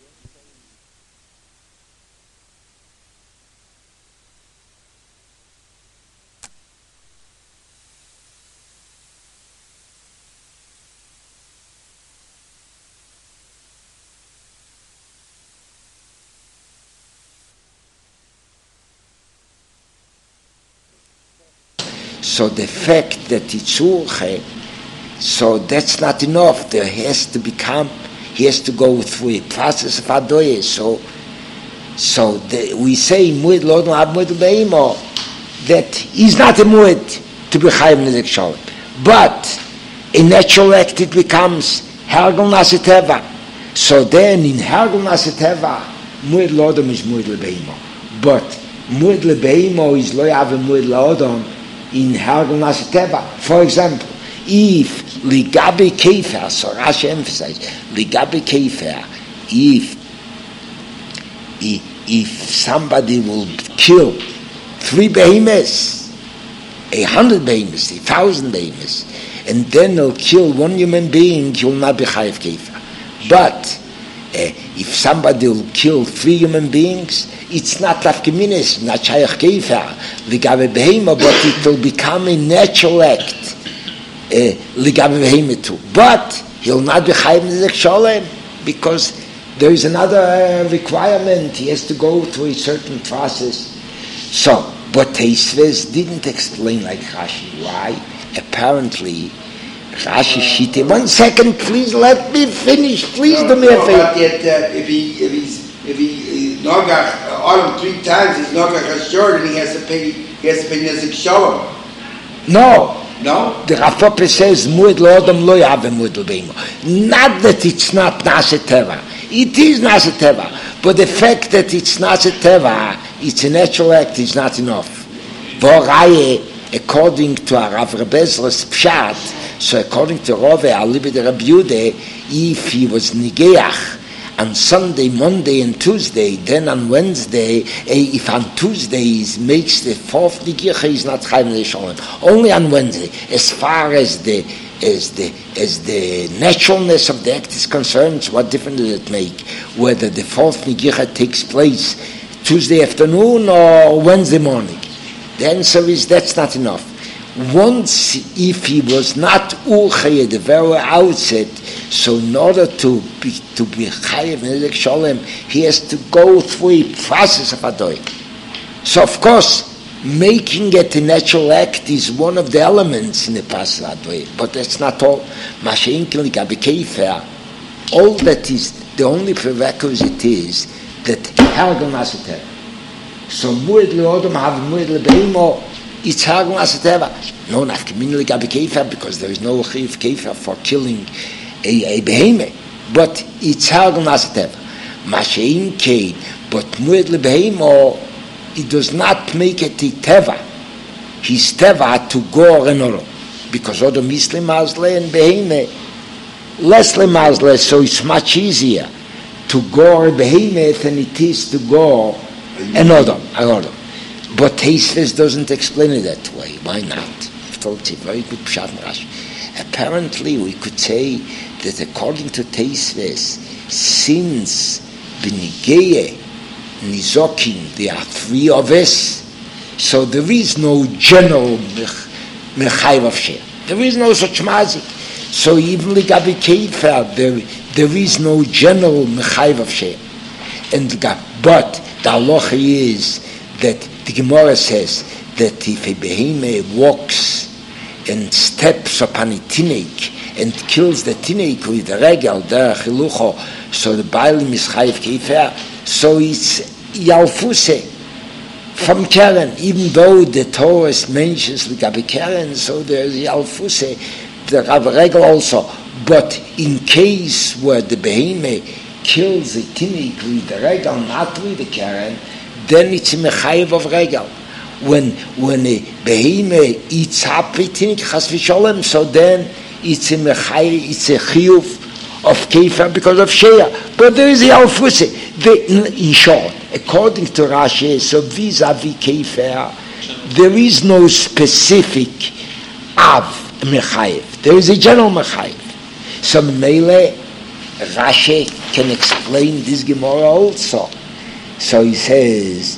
so the fact that it's urche, so that's not enough. There has to he has to go through a process of adoye. So we say mued lodom ab mued beimo, that he's not a mued to be chayiv nizek shalom, but a natural act it becomes hergel naseteva. So then in hergel naseteva, mued lodom is mued lebeimo, but mued lebeimo is lo yav mued lodom in hergel naseteva. For example, if ligabi kefer, so Rashi emphasized ligabi kefer, if somebody will kill 3 behemoths, 100 behemoths, 1,000 behemoths, and then he'll kill 1 human being, he will not be chayiv kefer. But if somebody will kill 3 human beings, it's not lafkeminis, not chayiv kefer, ligabi behemoth, but it will become a natural act. Ligabi behemoth too. But he'll not be chayiv nizek sholem, because there is another requirement. He has to go through a certain process. So, but Tosfos didn't explain like Rashi. Why? Apparently, Rashi Shita. 1 second, please let me finish. Please do me a favor. If he nogach Adam 3 times, he's nogach assured, and he has to pay Nezik Shalom. No. No? The Rav Papa says, Mu'ed L'Odom lo yave Mu'ed L'Beimo. Not that it's not Nasa Teva. It is Nasa Teva. But the fact that it's Nasa Teva, it's a natural act, is not enough. V'oraye, according to Rav Rebezra's Pshat, so according to Rove, Alibi de Rabbi Yehuda, if he was Nigeach, on Sunday, Monday, and Tuesday, then on Wednesday, if on Tuesday he makes the 4th Nigicha, he's not Chayim L'Sholem. Only on Wednesday, as far as the naturalness of the act is concerned, what difference does it make whether the 4th Nigicha takes place Tuesday afternoon or Wednesday morning? The answer is that's not enough. Once, if he was not Urchei at the very outset, so in order to be Chayev Nezek Sholem, he has to go through a process of Adoy. So of course, making it a natural act is one of the elements in the process of Adoy, but that's not all. Masha'inkin Ligabi Keifer, all that is, the only prerequisite is that Hergel Nasatev. So Mu'ed L'Odom have Mu'ed L'Beimo, it's Hergel Nasatev. No, Nafkamin Ligabi Keifer, because there is no Chiv Keifer for killing a beheme, but it's Hergel Nasatev. Masha'in Kei, but Mu'ed L'Beimo, it does not make it a Teva. He's Teva to go and Oro, because Odom Misli Mazle and Beheme, less Le Mazle, so it's much easier to go a Beheme than it is to go an Odom. But Tosfos doesn't explain it that way. Why not? I've told you, very good Pshat Rashi. Apparently, we could say that according to Tosfos, since B'nigeye Nizokin, there are 3 of us, so there is no general Mechayev of Sheh. There is no such mazik. So even Ligabi Keifer, there is no general Mechayev of Sheh. But the halacha is that the Gemara says that if a beheme walks and steps upon a tinek and kills the tinek with the regel, the chilucho, so the bailim is chayiv keifer, so it's yalfuse from Keren, even though the Torah mentions Ligabi Keren, so there's yalfuse, the regel also. But in case where the beheme kills a tinek with the regel, not with the Keren, then it's a mechayev of regel. When a beheme eats up a tinik chas v'sholem, so then it's a mechayev, it's a chiyuv of keifer because of sheya. But there is a alfuse. In short, according to Rashi, so vis-a-vis keifer, there is no specific av mechayev. There is a general mechayev. So Mele Rashi can explain this Gemara also. So he says,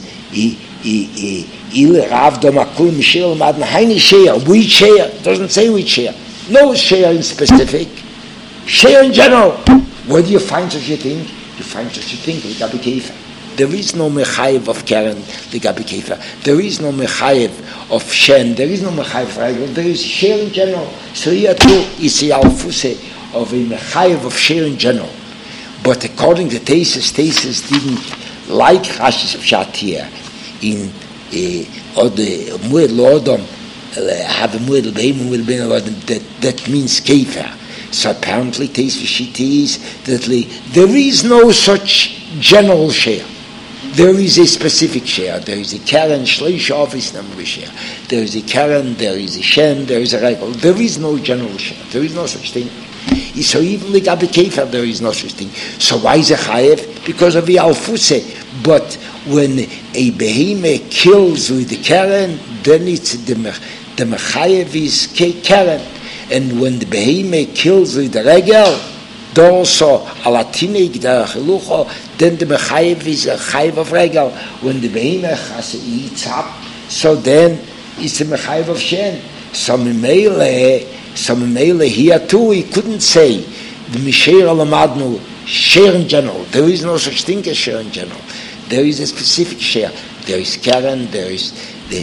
which share? Doesn't say which share. No share in specific. Share in general. Where do you find such a thing? You find such a thing, Ligabi Keifer. There is no Mechayev of Keren, Ligabi Keifer. There is no Mechayev of Shen. There is no Mechayev of Regel. There is share in general. So here too, it's a alfuse of a Mechayev of share in general. But according to Tosfos didn't like Rashi's Pshat here in the Mu'ed L'Odom have a Mu'ed L'Beimo, that means Keifer. So apparently Tosfos Shita is that there is no such general share. There is a specific share. There is a Keren, Shleish Office number share. There is a Keren, there is a Shem, there is a Regel. There is no general share. There is no such thing. So even Ligabi Keifer, there is no such thing. So why is a Chayev? Because of the Alfuse. But when a beheme kills with the Keren, then it's the Mechayev is Keren. And when the beheme kills with the Regel, also Alatinik, the Chilucho, then the Mechayev is a Chayev of Regel. When the beheme eats up, so then it's a Mechayev of Shen. So Mimele here too, he couldn't say the Misher Alamadnu share in general. There is no such thing as share in general. There is a specific share. There is Karen, there is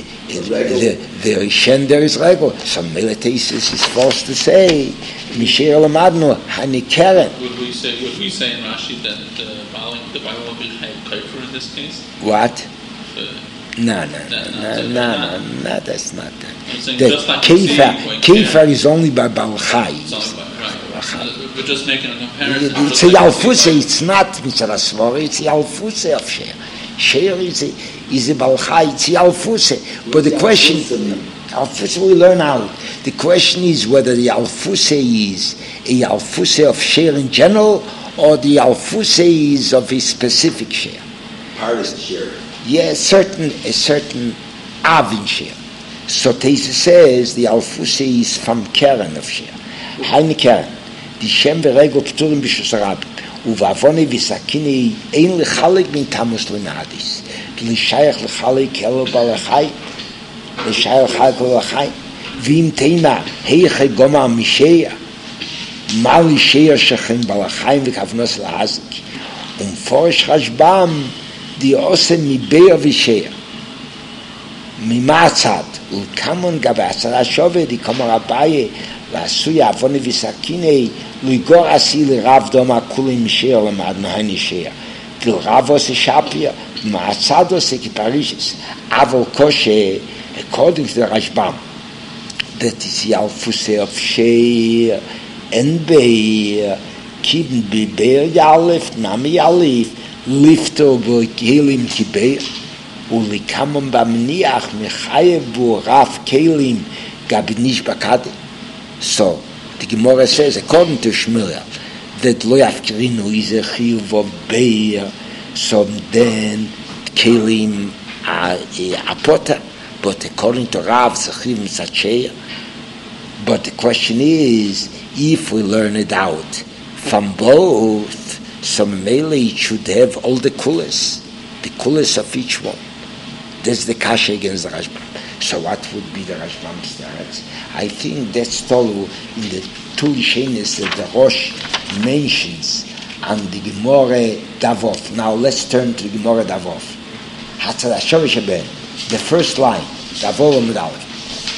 there is Shen, there is Rego. Some militations is forced to say, Mishir Lamadno, Hani Karen. Would we say in Rashi that the Bible will be Kaifer in this case? What? No, that's not that. The Kaifer is only by Balchai. We're just making a comparison. It's a Yalfuse, it's not Mitzvah Svori, it's a Yalfuse of Share. Share is a Balchai, it's a Yalfuse. But the question, Yalfuse we learn out. The question is whether the Yalfuse is a Yalfuse of Share in general or the Yalfuse is of a specific Share. Part is Share. Yeah, a certain Avin Share. So Teisa says the Yalfuse is from Keren of Share. Heine Keren. Die Shem Verego Pturim Bishus Rabbi. ובעווני וסכיני אין לחלק בין תמוס לנעדיס כי לשייך לחלק אלו בלחי לשייך לחלק ללחי ואם תימה היכי גומה משיה מה לשיה שכן בלחיים וכוונוס לעזק ומפורש חשבם די עושה מביר ושיה ממה הצד ולכמון גבי הצדה שווה די כמור הבאי ועשוי עווני וסכיני Luigor asi le Rav doma kulim shir le madnaini shir. Til Ravos shapia maasados ekiparishis. Avol koshe according to the Rashbam. That is Yalfuse of shir and beir kibn beir yalef nami yalef lifto bo kelim kibeir ulikamon bamniach mechayev bo Rav kelim gabnish bakade. So the Gemara says, according to Shmuel, that lo yafkrinu is a chiyuv of beir, so then kelim apota. But according to Rav, it's a chiyuv mitzachea. But the question is, if we learn it out from both, so mainly it should have all the kulas of each one. That's the kasha against the Rashbam. So what would be the Rashbam's stance? I think that's Tolu in the two Lishenis that the Rosh mentions and the Gemara Davov. Now let's turn to the Gemara Davov. Hatzad HaShovesh Haben, the first line, Davov Amud Aleph.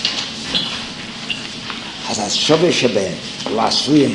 Hatzad HaShovesh Haben, La'asui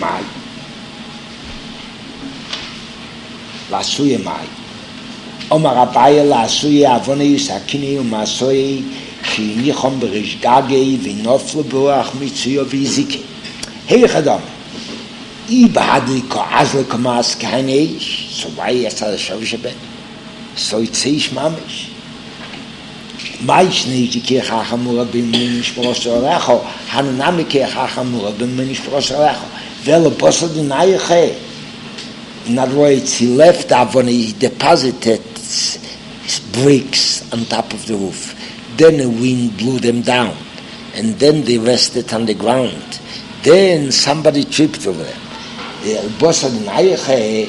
Mai. Omar Abaye La'asui Avonei Yisakini U'Masoi כי ניחום בריש גגי ונופלו ברוח מצויו ויזיקי. היי חדם, אי בהדי כעז לקמאס כהן איש, so why יצא לשווש הבן? So יצא איש ממש. מה ישני שכי חכמו רבים מנשפרוס עליכו, הננמי כי חכמו רבים מנשפרוס עליכו, ולא בוסו דנייך. In other words, he left Avon, he deposited bricks on top of the roof. Then a wind blew them down, and then they rested on the ground. Then somebody tripped over them. Bosa Nayach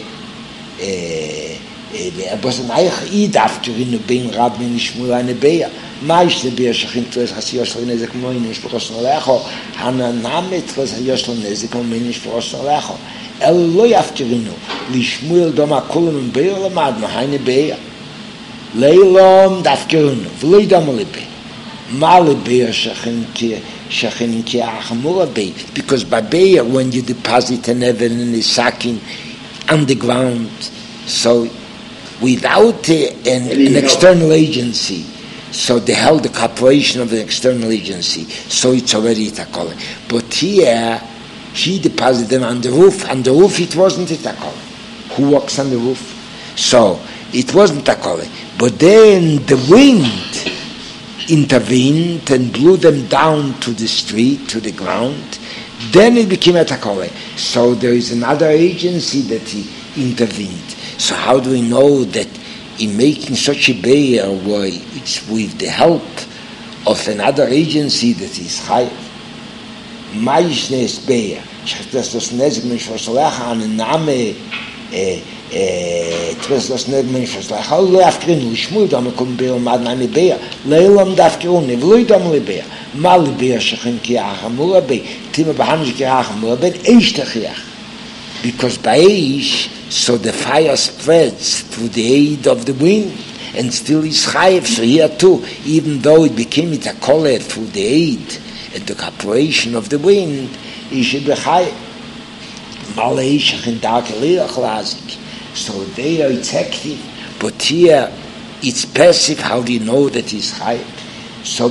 idafkerinu bein Rab min Shmuel and Beya. Mais the Beya shachin to es hasiyos lenezek moin ishporos nolecho. Hanamet was hayos lenezek moin ishporos nolecho. El lo yafkerinu li Shmuel doma kulam Beya lamad mahayne Beya. Leilom dafkerunu, v'loi damolibe. Malibe shachin ki achmurabe. Because by Beya, when you deposit an even in the sacking on the ground, so without an external agency, so they held the cooperation of the external agency, so it's already itakole. But here, he deposited them on the roof. On the roof, it wasn't itakole. Who walks on the roof? So it wasn't itakole. But then the wind intervened and blew them down to the street, to the ground. Then it became itakole. So there is another agency that he intervened. So how do we know that in making such a bear where it's with the help of another agency that is high? Maishnes bear. Das das nezig min shoslecha an name das das nezig min shoslecha. Lo afkrin lishmud am kom bear mad name bear. Leilam dafkun nevloy dam le bear. Mal bear shkhin ki achamur be. Tim bahanj ki achamur be eishtachich. Because by Eish, so the fire spreads through the aid of the wind, and still is chayiv. So here too, even though it became it a kolet through the aid and the cooperation of the wind, it should be chayiv. So there it's active, but here it's passive. How do you know that it's chayiv? So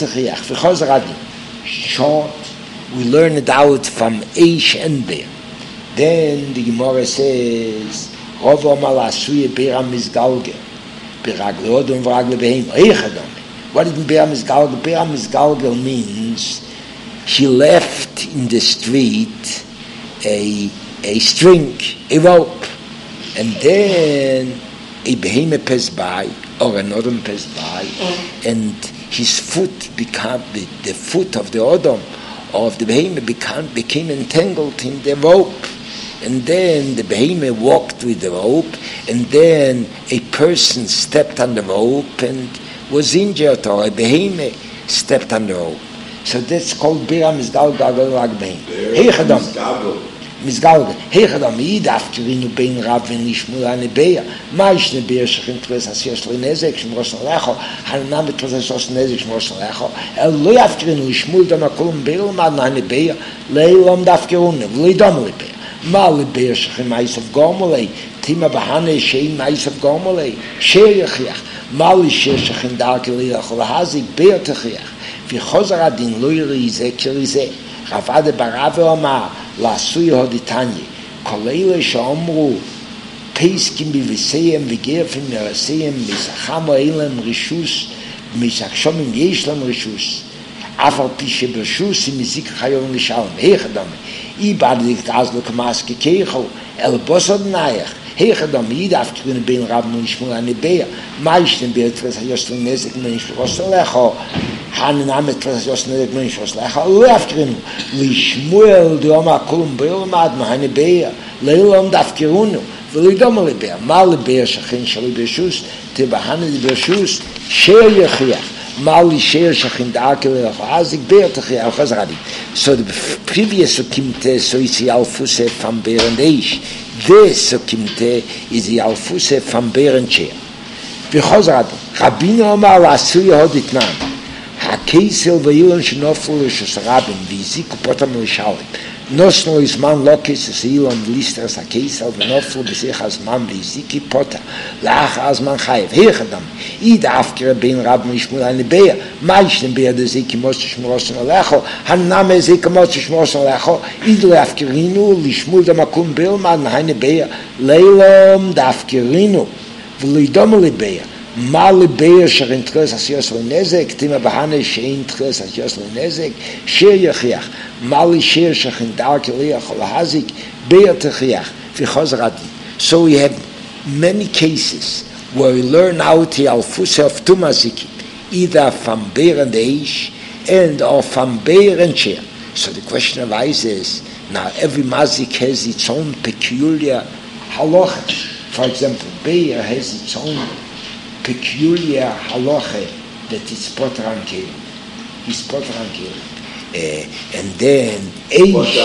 short, we learn it out from Eish and Be'er. Then the Gemara says, what is Be'er HaMizgalgel? Be'er HaMizgalgel means he left in the street a string, a rope, and then a behemoth passed by, or another passed by, and his foot became, the foot of the Odom, of the behemoth became entangled in the rope. And then the behemoth walked with the rope, and then a person stepped on the rope and was injured, or a behemoth stepped on the rope. So that's called Be'er HaMizgalgel Behemoth. Mizgalgel. Hechadam Yid after Rinu Bein Rav and Nishmul Anebeya. Ma'ishne Be'er Shechin Tves Asiyas Lenezek Shmros Alecho. Hanam Tves Asiyas Lenezek Shmros Alecho. Lo after Rinu Shmul Damakulum Be'er Madna Anebeya. Leilam Dafkerun Leidam Lebeya. Mal Be'er Shechin Mais of Gomolei. Tima Bahane Shein Mais of Gomolei. Sheyechiach. Mal Shechin Darkeliyach Lahazik Be'er Techiach. V'chozar Adin Loiri Zeker Zeh. Ravade Barave Omar. לעשוי הודיטניה, כל אלה שאומרו פסקים בביסיים וגרפים מרסיים, מסחמו אילם רישוס, ומסחשומים יש להם רישוס, אף על פי שברשוס הם מזיק חיום לשלם. איך אדם, אי בעדיק אז לא כמאס ככיכו, אל בוסוד נייך, איך אדם, אי דווקא בין רב נשמול הנביע, מה ישתם ביתרס היוסל נזק מנשרוס לכו, Hanamet was not mentioned was like Lefkrin, Lishmuel, the Omakulum Bilmad, Mahanebea, Leilam Dafkirunu, Vilidomalibear, Malibear, Shachin Shalibeshus, Tibahani Beshus, Share Yachia, Mali Share Shachin Dakil, Azik Bear Tachia, Hazradi. So the previous Sukimte, so it's the Alfuse from Bear and Eish. This Sukimte is the Alfuse from Bear and Chair. Vihozradi, Rabino Omar Asuya Hoditnan. Hakesel vayilon shnofel shosarabim vizik potam lishalim. Nosno is man lokes seilon listras hakesel vnofel besech as man vizik pota. Lach as man chayev hechadam. Id afker ben rab mishmul anebea. Maishnem be de zik mos shmos lecho. Han name zik mos shmos lecho. Id afkerinu lishmul da makum bel man hanebea. Leilom dafkerinu. Vlidom lebea. Mal Be'er Shechin Tves Asiyas Lenezek, Tima Bahane Shein Tves Asiyas Lenezek, Shir Yechiach, Mal Shir Shechin Darkeliach Lahazik, Be'er Techiach, V'chozradi. So we have many cases where we learn out the Alfuse of Tumazikim, either from Be'er and Eish, and or from Be'er and Shir. So the question arises, now every Mazik has its own peculiar halacha. For example, Be'er has its own peculiar halacha that is potter and kelim. He's potter and kelim. And then Eish,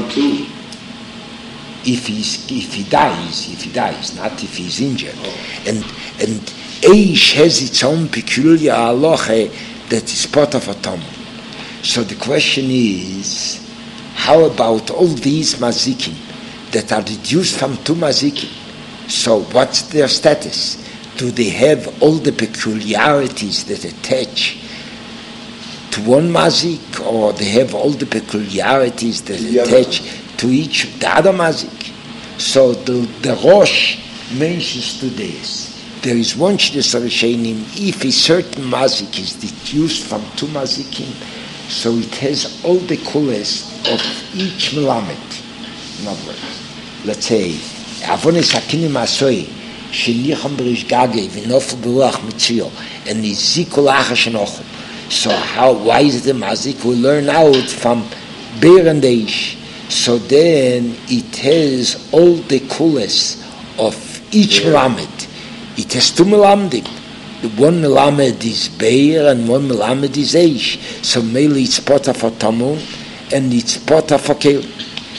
if he dies, not if he's injured. And Eish has its own peculiar halacha that is potter for Tom. So the question is, how about all these mazikim that are reduced from two mazikim? So what's their status? Do they have all the peculiarities that attach to one mazik, or they have all the peculiarities that attach to each the other mazik? So the Rosh mentions to this. There is one Shidduch Rishonim, if a certain mazik is deduced from two mazikim, so it has all the kules of each melamed. In other words, let's say, Avonis Hakinim Asoi, Shenicham Berish Gage, Vinofel Beruach Mitzio, and Nizikul Achashenochum. So why is the mazik? We learn out from Be'er and Eish. So then it has all the kules of each melamed. It has two melamdim. The one melamed is Be'er and one melamed is Eish. So mainly it's potter for Tamun and it's potter for Kel.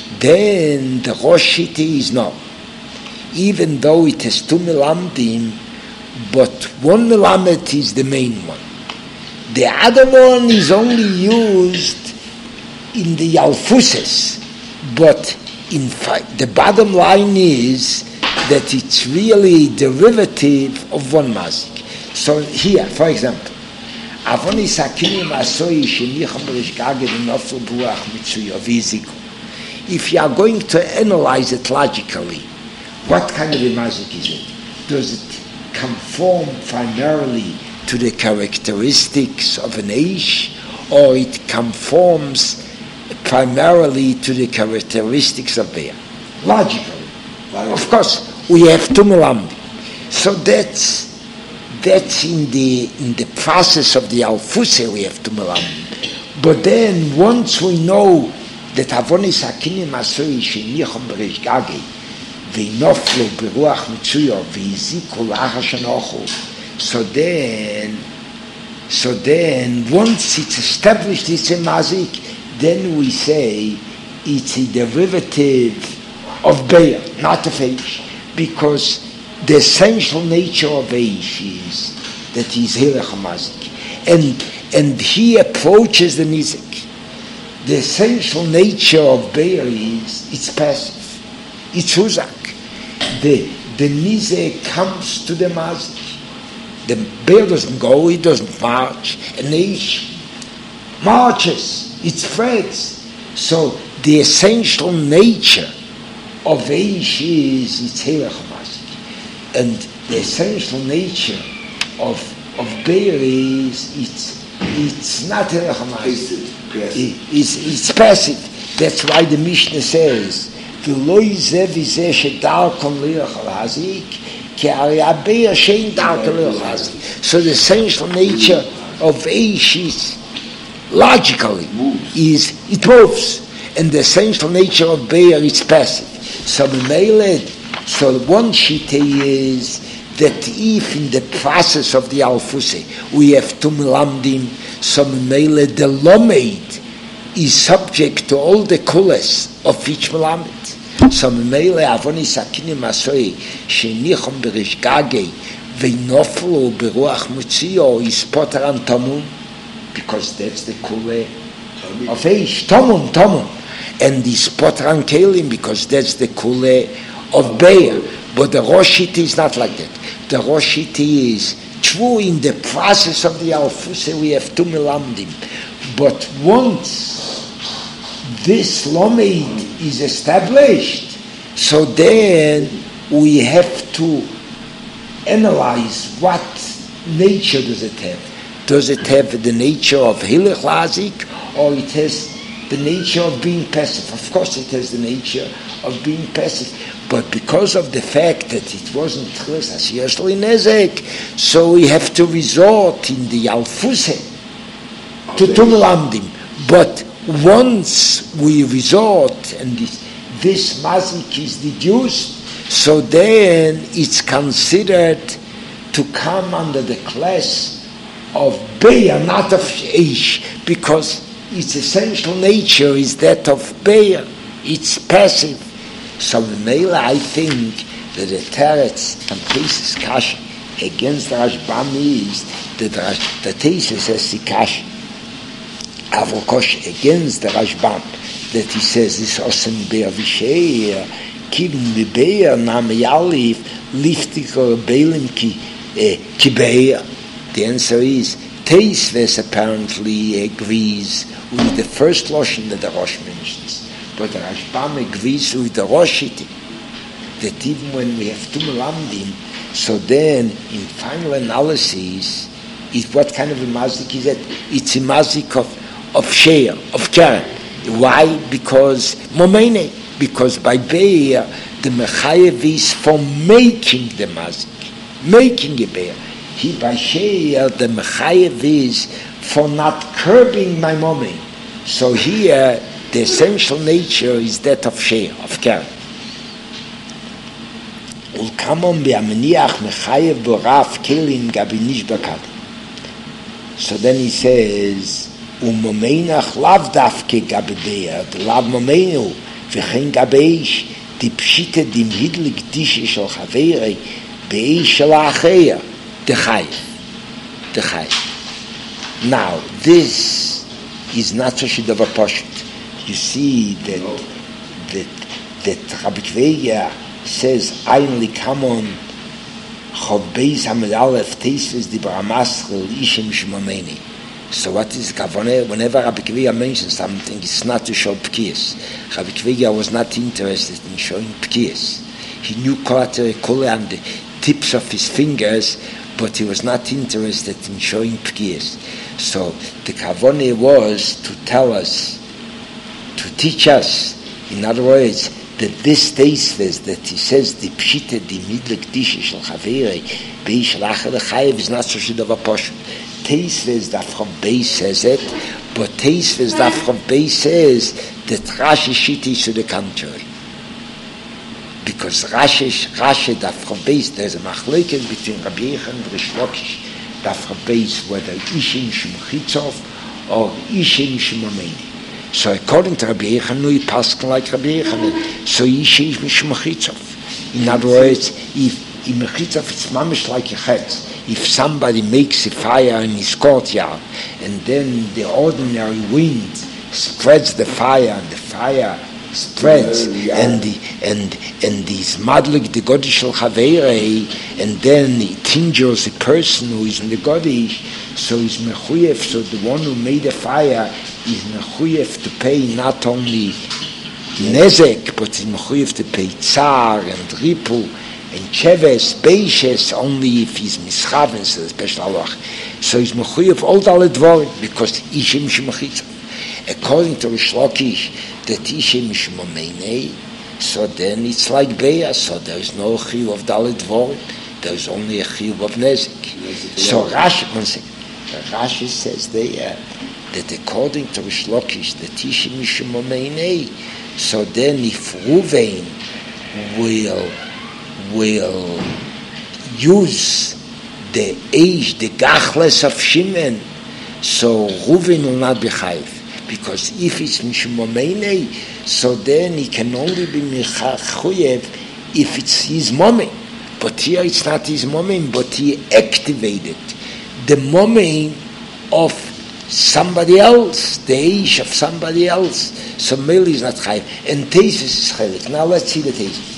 then the Rosh Shita is no. Even though it has two Melamdim, but one Melamed is the main one. The other one is only used in the Alfuses, but in fact, the bottom line is that it's really a derivative of one mazik. So here, for example, Avonis Hakinim Asoi Shenicham Berishgage V'Nofel Buach Mitzuyo V'Yiziku. If you are going to analyze it logically, what kind of a mazik is it? Does it conform primarily to the characteristics of an Eish, or it conforms primarily to the characteristics of Be'er? Logically. Of course, we have two Melamdim. So that's in the process of the Alfuse we have two Melamdim. But then once we know that Avonis Hakinim Asoi Shenicham Berish Gage V'Noflu Beruach Mitzuyo V'Yiziku L'Achar Shenochu, so then once it's established it's a mazik, then we say it's a derivative of Be'er, not of Eish, because the essential nature of Eish is that he's Hilech HaMazik, and he approaches the Nizik. The essential nature of Be'er is it's passive, it's Huzak. The Nizik comes to the Mazik. The Be'er doesn't go, it doesn't march, and Eish marches, it spreads. So the essential nature of Eish is its Hilech HaMazik, and the essential nature of Be'er is it's not Hilech HaMazik. It's passive. That's why the Mishnah says, "V'lo yizeh v'zeh shedarkon Hilech HaMazik." So the essential nature of Eish is logically is it moves, and the essential nature of Be'er is passive. So one shita is that if in the process of the Alfuse we have two Melamdim, so Mele the Lomeid is subject to all the kulas of each Melamed. So Mele Avonis Hakinim Asoi Shenicham Berish Gage V'Noflu Beruach Mitzuyo is Potter and Tamun, because that's the kule of Eish, Tamun, and is Potter and Kelim because that's the kule of Be'er. But the Rosh Shita is not like that. The Rosh Shita is true in the process of the Alfuse we have two Melamdim, but once this Lomeid is established, so then we have to analyze what nature does it have. Does it have the nature of Hilech Lazik, or it has the nature of being passive? Of course it has the nature of being passive, but because of the fact that it wasn't Tchilas Asiyah Nezek, so we have to resort in the Alfuse to two Melamdim. But once we resort and this mazik is deduced, so then it's considered to come under the class of Be'er, not of Eish, because its essential nature is that of Be'er. It's passive. So Mela, I think that the Teretz and Tesis Kash against the Rashbam is that the Tesis has the Kash Avokosh against the Rashbam, that he says this Osen Be'er Visheir Kivin Be'er Nam Yalif Liftikor Beilim Ki Be'er. The answer is Teisves apparently agrees with the first Loshen that the Rosh mentions, but the Rashbam agrees with the Rosh Shita, that even when we have two Melamdim, so then in final analysis, what kind of a mazik is that? It's a mazik of Sheir, of Karen. Why? Because Momene, because by Be'er the Mechayev is for making the mazik, making a Be'er. He by Sheir the Mechayev is for not curbing my Momene. So here the essential nature is that of Sheir, of Karen. Ulkamon be'amniach Mechayev boraf kelim gabinish bakad. So then he says, Umomenach lav dafke gabebeya, the lav momenu, וכן גבייש, די פשיטה דים הידל קדישה של חברי, באיש של האחר, דחייב. Now, this is not such a דבר פשוט. You see that Rabbi Kveya says, Einli Kamon, Chav Beis Hamid Aleph, Teisves di Baramasrel, Ishim Shmameni. So what is Kavaneh? Whenever Rabbi Kveya mentions something, it's not to show Pkiyas. Rabbi Kveya was not interested in showing Pkiyas. He knew Kola on the tips of his fingers, but he was not interested in showing Pkiyas. So the Kavaneh was to tell us, to teach us, in other words, that this Teisves that he says, the Pshita, the Midle Kdisha Shel Chaveri, Beish Lacher Lechayev, is not such a davar pashut. Teisves Daf Chav Beis says it, but Teisves Daf Chav Beis says that Rashi Shita is to the contrary. Because Rashi Daf Chav Beis, there's a machlokes between Rabbi Yechon and Rish Lakish, Daf Chav Beis, whether Ishin Shemchitzov or Ishin Shemameni. So according to Rabbi Yechon, he passed like Rabbi Yechon. So Ishin Shemchitzov. In other words, if in Mechitzov it's mamish like a chetz. If somebody makes a fire in his courtyard and then the ordinary wind spreads the fire and the fire spreads and is madlik the Godish al Chaverei and then it injures a person who is in the Godish, so is mechuyev, so the one who made the fire is mechuyev to pay not only nezek but is mechuyev to pay tsar and ripu and cheves, beishes, only if he's mischaven, so the special halach. So he's mechuyev all the dvorim because ishim shemachitzav. According to Rish Lakish, that ishim shemameinei, so then it's like beya, so there is no chiyuv of dalet dvorim, there is only a chiyuv of nezek. So Rashi says there that according to Rish Lakish, that ishim shemameinei, so then if Ruvain will use the age, the gachles of Shimon, so Reuven will not be chayiv. Because if it's Mishumomeinei, so then he can only be Mechachuyev if it's his moment. But here it's not his moment, but he activated the moment of somebody else, the age of somebody else. So Meli is not chayiv. And Tesis is chayiv. Now let's see the Tesis.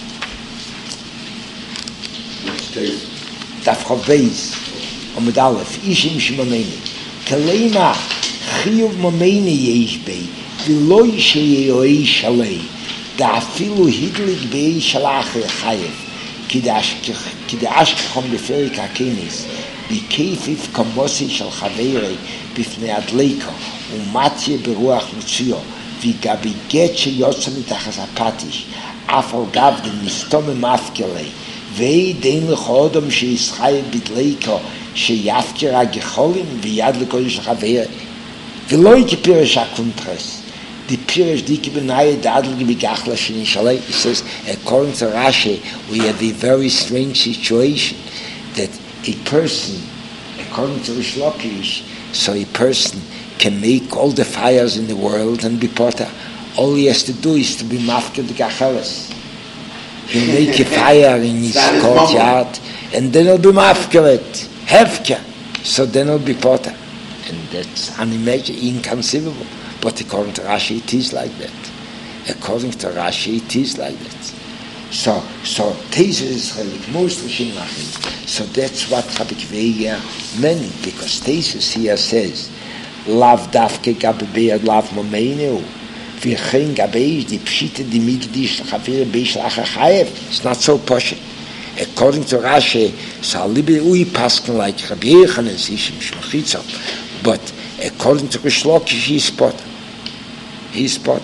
Daf Chav Beis Amud Aleph Ishim Shemameni Kaleima Chiyuv Mameni Yesh Bei V'lo Sheyeoei Shalei Da'afilu Hidlik Bei Shalach Chayev K'da'ashkechom Beferik HaKenis B'keifif Kamosi Shal Chaveri B'fnei Adleika Umatye Beruach Mitzio V'gabi Get Sheyotza Mitachas HaPatish Af al Gav Den Nistomem Afkelei ואין לך אדם שישחי בדליקו שיפקר הגחולים ויד לקודש החבר ולא יקפירש הקונטרס the pirish diki benaya dadli bigachla shini shalei. It says, according to Rashi, we have a very strange situation that a person, according to Rish Lakish, so a person can make all the fires in the world and be potter. All he has to do is to be mafka the gacheles. He'll make a fire in his courtyard, and then he'll be mafkaret, hefka. So then he'll be potter. And that's unimaginable, inconceivable. But according to Rashi, it is like that. According to Rashi, it is like that. So Tesis is chelik, most Rishim Nachim. So that's what Rabbi Kveya meant, because Tesis here says, Lav davke gabebead lav momeinu, v'chein gabeish di pshite di middish l'chavir beish l'achachayef. It's not so posh. According to Rashi, so alibi ui paskin like Rabbi Yechon and Sishim Shmachitza, but according to Rish Lakish, he's spot. He's spot.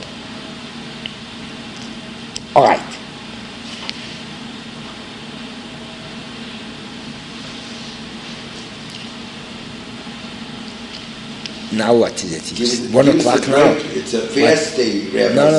All right. Now what is it? It's 1 o'clock now. It's a fast day, Rabbi. No.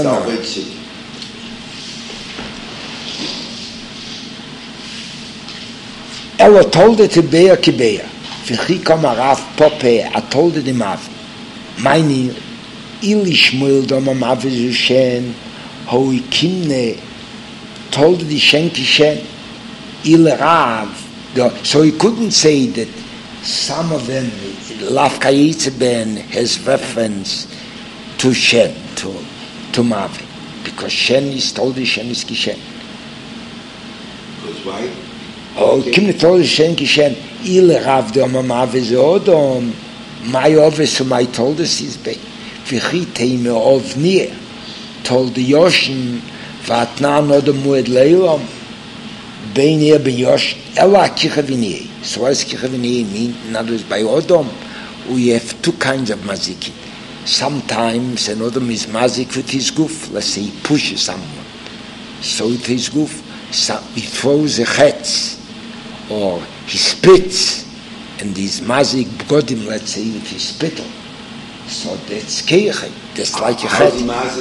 Elo told it to Beya Kibeya. V'chi kom Arav Pope, I told it him Av. Meini, Ili Shmuel dom am Av Zushen, how he kimne told the Shenki Shen, Il Rav, so he couldn't say that some of them, Lavka Yitzeben has reference to Shen, to Mavi, because Shen is told the Shen is Kishen. Because why? Oh, kimne told the Shen Kishen, Il Rav de Mavi Zodom, my office, my told us is Bei. Vichiteime of near told the Yoshin vatna no the mued leilam bein er ben Yosh ela kichavini. So as kichavini mean in other words by Odom we have two kinds of mazikin. Sometimes an Odom is mazik with his goof, let's say he pushes someone, so with his goof so he throws a chetz or he spits and he's mazik bgodim, let's say with his spittle. So that's keichet. That's like a chet.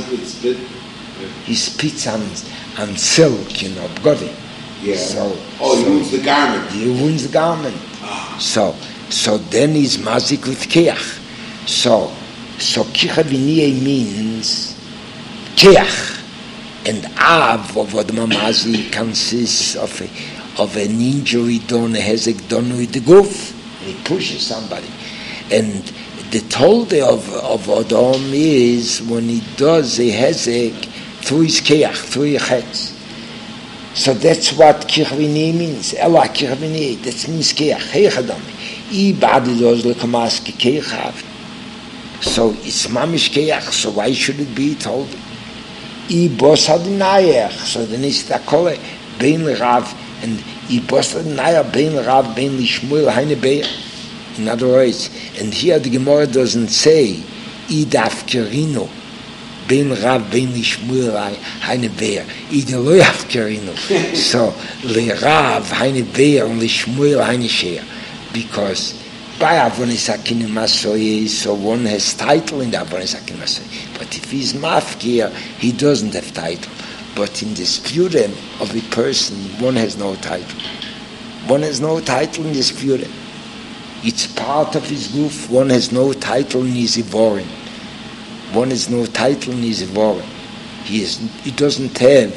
He spits on silk, bgodi. Yeah. So he wounds the garment. He wounds the garment. So then he's mazik with keach. So kichavinie means keach, and av of what mazi consists of an injury done, a hezek done with the goof. He pushes somebody, and the tolde of Odom is when he does a hezek through his keach, through his chetz. So that's what kichvini means. Ela kichvini, that means keach. Heichadami. I badi does lekamas kechav. So it's mamish keach. So why should it be told? I bos hadinayach. So then it's takole bein Rav and I bos hadinayach bein Rav bein lishmuel heine beir. In other words, and here the Gemara doesn't say idaf kerino ben Rav ben lishmuel heine beir ide lo yaf kerino. So le Rav heine beir and lishmuel heine sheir, because by avonis hakinim masoye, so one has title in the avonis hakinim masoye. But if he's mafkir, he doesn't have title. But in the sputum of a person, one has no title. One has no title in the sputum. It's part of his goof. One has no title in his ivorin. One has no title in his ivorin. He doesn't have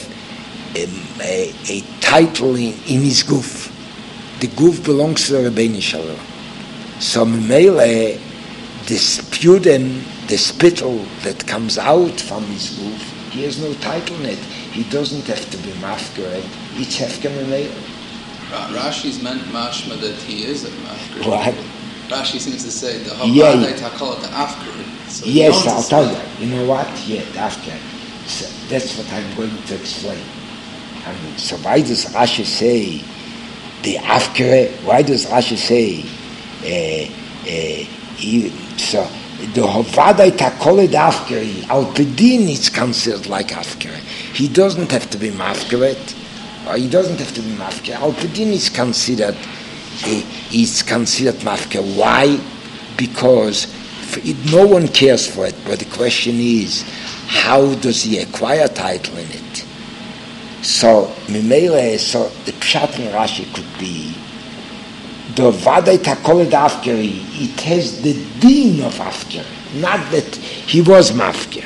a title in his goof. The goof belongs to the Rebbeinu Shalom. So Mimele, the sputum, the spittle that comes out from his goof, he has no title in it. He doesn't have to be mafkeret. It's hefker Mimele. Rashi's meant mashma that he is a mafker. What? Rashi seems to say the havadai takol the afker. So yes, I'll tell you. You know what? Yeah, the afker. So that's what I'm going to explain. So why does Rashi say the afker? Why does Rashi say so the havadai takol the afker? Al pedin is considered like afker. He doesn't have to be mafkeret. He doesn't have to be mafker. Al-Pedin is considered mafker. Why? Because no one cares for it. But the question is, how does he acquire title in it? So, Mimele, so the Pshat in Rashi could be the Vadai Takolet Afkeri. It has the din of Afker, not that he was mafker.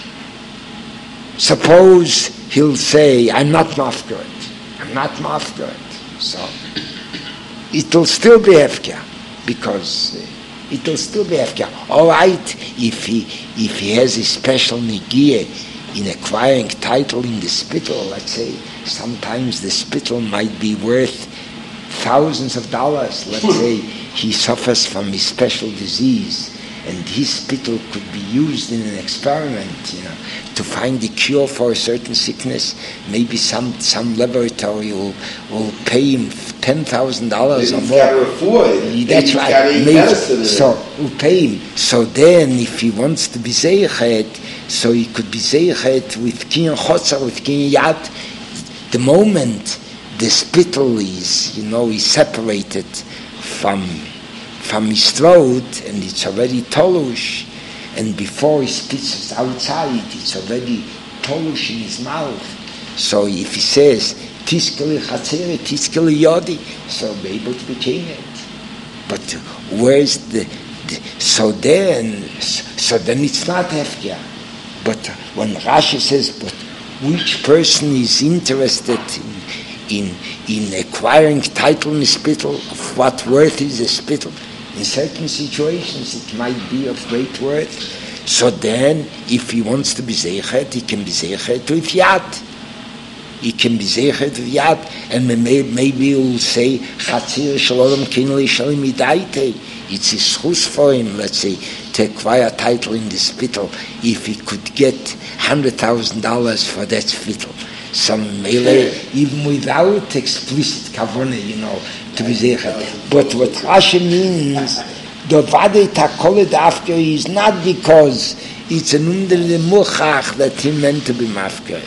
Suppose he'll say, I'm not mafker. I'm not mafkeret. So it will still be hefker, because it will still be hefker. All right, if he has a special negia in acquiring title in the spittle, let's say, sometimes the spittle might be worth thousands of dollars. Let's say he suffers from a special disease, and his spittle could be used in an experiment, to find the cure for a certain sickness. Maybe some laboratory will pay him $10,000 or more. That's right. Maybe. So will pay him. So then, if he wants to be zeichet, so he could be zeichet with kinyan chotzer, with kinyan yad. The moment the spittle is, is separated from his throat, and it's already tolush, and before he spits it outside, it's already tolush in his mouth. So if he says, Tiskeli chatzere, Tiskeli yodi, so be able to become it. But where's so then it's not hefker. But when Rashi says, but which person is interested in acquiring title in a spittle, of what worth is a spittle. In certain situations it might be of great worth. So then, if he wants to be zeichet, he can be zeichet with yad. He can be zeichet with yad, and maybe he will say, Chatzir shalom kinli shalim idaite. It's a schus for him, let's say, to acquire a title in the spittle, if he could get $100,000 for that spittle. Some mele, even without explicit kavanah, to be zeichet. But what Rashi means, the vade takolet after is not because it's an under the muchach that he meant to be mafkeret.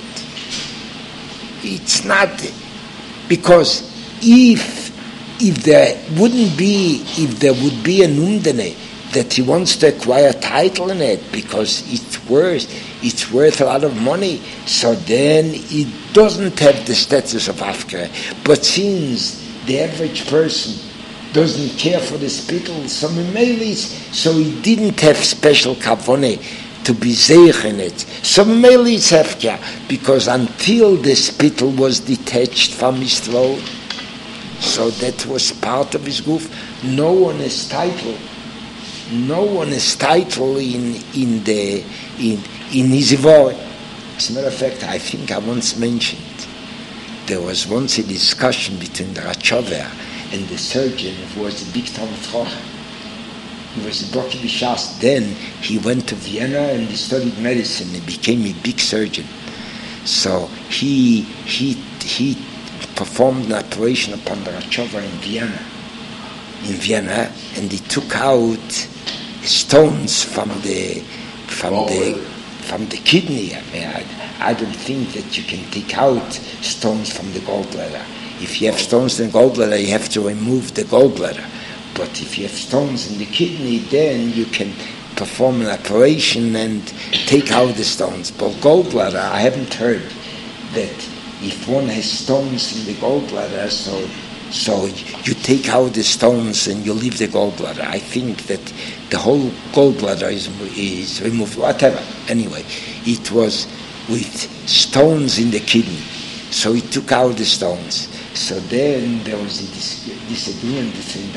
It's not because if there would be an undene that he wants to acquire a title in it because it's worth a lot of money, so then it doesn't have the status of afkeret. But since the average person doesn't care for the spittle, so he didn't have special kavanah to be zeich in it. So maybe it's hefker, because until the spittle was detached from his throat, so that was part of his goof. No one has title in his ivory. As a matter of fact, I think I once mentioned there was once a discussion between the Rachover and the surgeon who was a big Talmid Chacham. He was a Boki B'Shas. Then he went to Vienna and he studied medicine and became a big surgeon. So he performed an operation upon the Rachover in Vienna, and he took out stones from the kidney. I don't think that you can take out stones from the gallbladder. If you have stones in the gallbladder, you have to remove the gallbladder. But if you have stones in the kidney, then you can perform an operation and take out the stones. But gallbladder, I haven't heard that if one has stones in the gallbladder, so you take out the stones and you leave the gallbladder. I think that the whole gallbladder is removed, whatever. Anyway, it was with stones in the kidney. So he took out the stones. So then there was a disagreement between the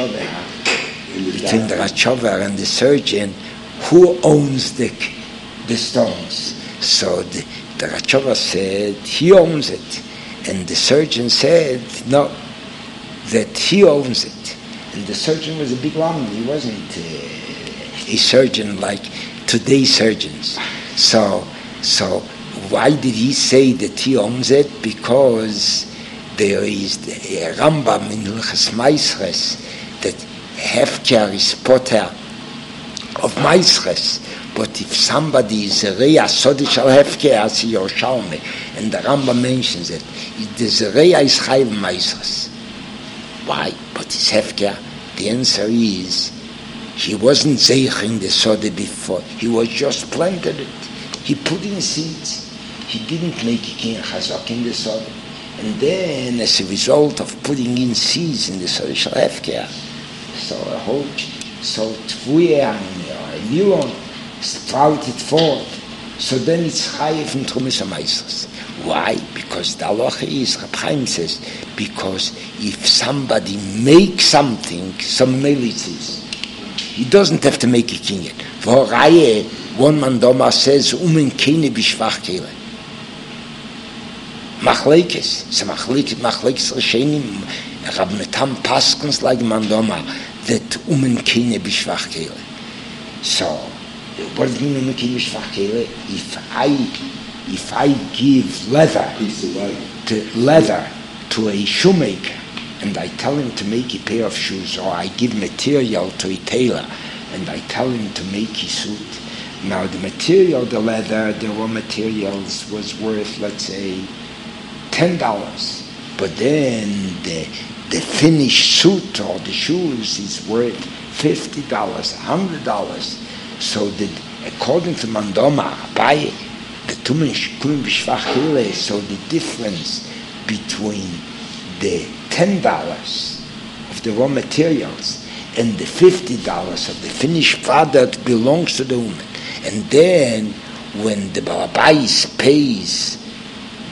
Rachover and the surgeon, who owns the stones. So the Rachover said he owns it, and the surgeon said no, that he owns it. And the surgeon was a big lamb. He wasn't a surgeon like today's surgeons. So why did he say that he owns it? Because there is a Rambam in Hilchas Maisres that hefker is poter of Maisres. But if somebody is a Reya Sodi Shal Hefker, as Yerushalmi, and the Rambam mentions it, the Reya is Chayv Maisres. Why? But it's hefker. The answer is, he wasn't zeiching the Sodi before. He was just planted it. He put in seeds. He didn't make a king chazak in the Sodi. And then, as a result of putting in seeds in the Sodi Shal Hefker, so Tvuya and Nilon sprouted forth. So then it's Chayev and Trumis HaMaisres. Why? Because the halacha is, Reb Chaim says, because if somebody makes something, some melitzis, he doesn't have to make a kinyan. V'horaye, one mandoma says, kine b'shvach kele. Machlekes, so machlekes Rishonim, Rab Metam Paskins like mandoma, that kine b'shvach kele. So, what does it mean kine b'shvach kele? If I give leather to a shoemaker, and I tell him to make a pair of shoes, or I give material to a tailor, and I tell him to make a suit. Now the material, the leather, the raw materials was worth, let's say, $10. But then the finished suit or the shoes is worth $50, $100. So that according to Mandoma, buy the Tumish Kurim B'Shvach Hile, so the difference between the $10 of the raw materials and the $50 of the finished product belongs to the woman. And then when the Balabais pays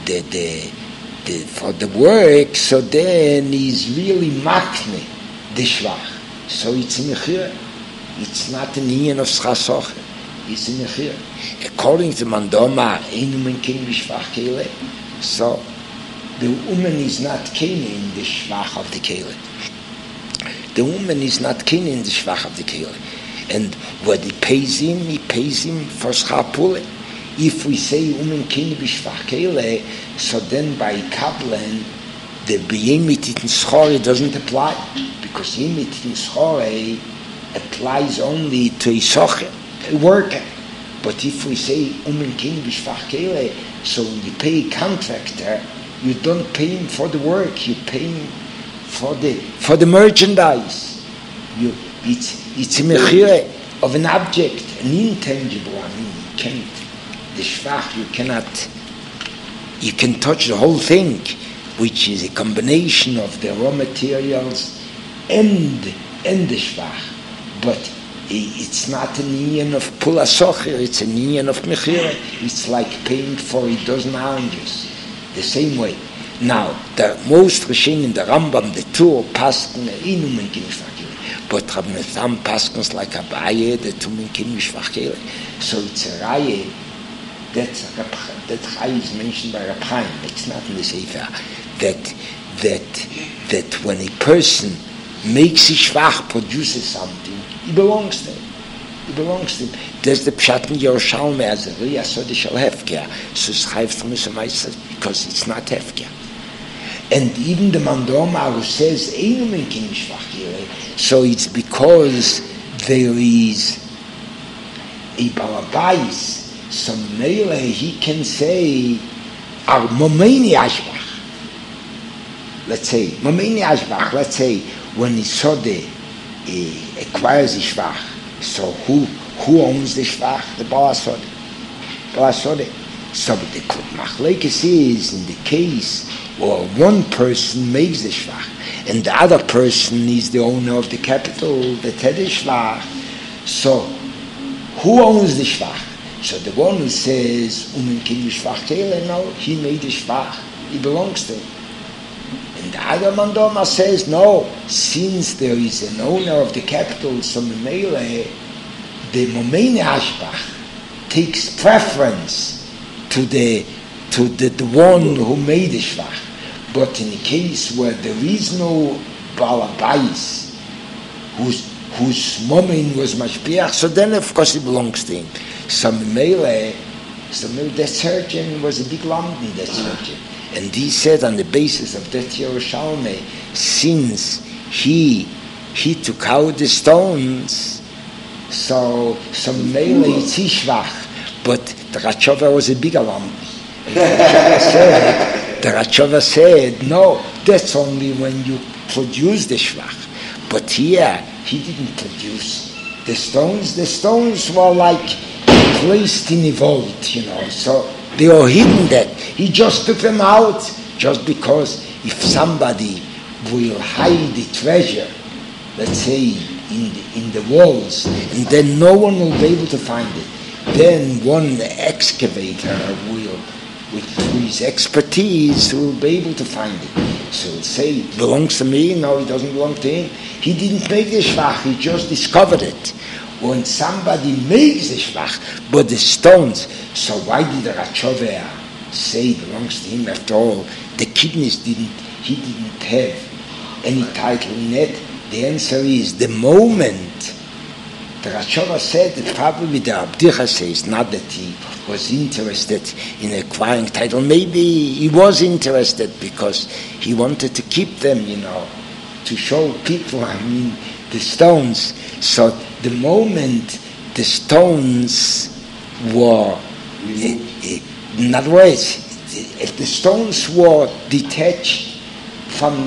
for the work, so then he's really makne the shvach. So it's in mechira. It's not an ian of schasoche. It's in mechira. According to Mandoma, Einumen king b'shvach keile. So the woman is not king in the shvach of the keile. The woman is not king in the shvach of the keile. And what he pays him for schapule. If we say woman king b'shvach keile, so then by Kablan, the b'yemitit in schore doesn't apply, because yemitit in schore applies only to a socher, a worker. But if we say king b'shvach keile, so when you pay a contractor, you don't pay him for the work, you pay him for the merchandise. It's a mechira of an object, an intangible. I mean, you can't. The shvach, you can touch the whole thing, which is a combination of the raw materials and the shvach. But it's not an inyan of pula socher, it's an inyan of mechira. It's like paying for a dozen oranges. The same way. Now, the most Rishin in the Rambam, the two pasken inumen kinishvachile. But Rabbeinu paskens like Abaye, the tumen kinishvachile. So it's a raye. That Chai is mentioned by Rab Chaim. It's not in the Sefer. That when a person makes a shvach, produces something, he belongs to him. There's the Pshat in Yerushalmi as a Riyah Sodi Shal Hefker. So it's Chayv Tzumis because it's not Hefker. And even the Mandoma who says Einu men kin shvach yireh, so it's because there is a balabais. So Mele, he can say, Ar Momeni Ashbach. Let's say, Momeni Ashbach, let's say, when Isode acquires the Shvach, so who owns the Shvach? The Balasode. So the Machlekes is in the case where one person makes the Shvach, and the other person is the owner of the capital, the Tedeh Shvach. So, who owns the Shvach? So the one who says, kin shvach keile, no, he made the shvach, he belongs to him. And the other Mandoma says, no, since there is an owner of the capital, so Memele, the Momeni Ashbach takes preference to the one who made the shvach. But in a case where there is no balabais, whose momin was mashpiach, so then of course it belongs to him. So that surgeon was a big London, that surgeon. And he said on the basis of that Yerushalmi, since he took out the stones, so Mele it's Ishvach, but the Ratshova was a bigger London. The Ratshova said, no, that's only when you produce the Shvach. But here, he didn't produce the stones. The stones were like placed in a vault, so they are hidden that. He just took them out, just because if somebody will hide the treasure, let's say, in the walls, and then no one will be able to find it, then one excavator will, with his expertise, will be able to find it. So he'll say, it belongs to me, no, it doesn't belong to him. He didn't make the shvach, he just discovered it. When somebody makes the shvach, but the stones, so why did the Ratshova say it belongs to him? After all, the kidneys he didn't have any title in it. The answer is, the moment the Ratshova said that probably the Abdicha says, not that he was interested in acquiring title. Maybe he was interested because he wanted to keep them, to show people, the stones. So the moment the stones were, in other words, if the stones were detached from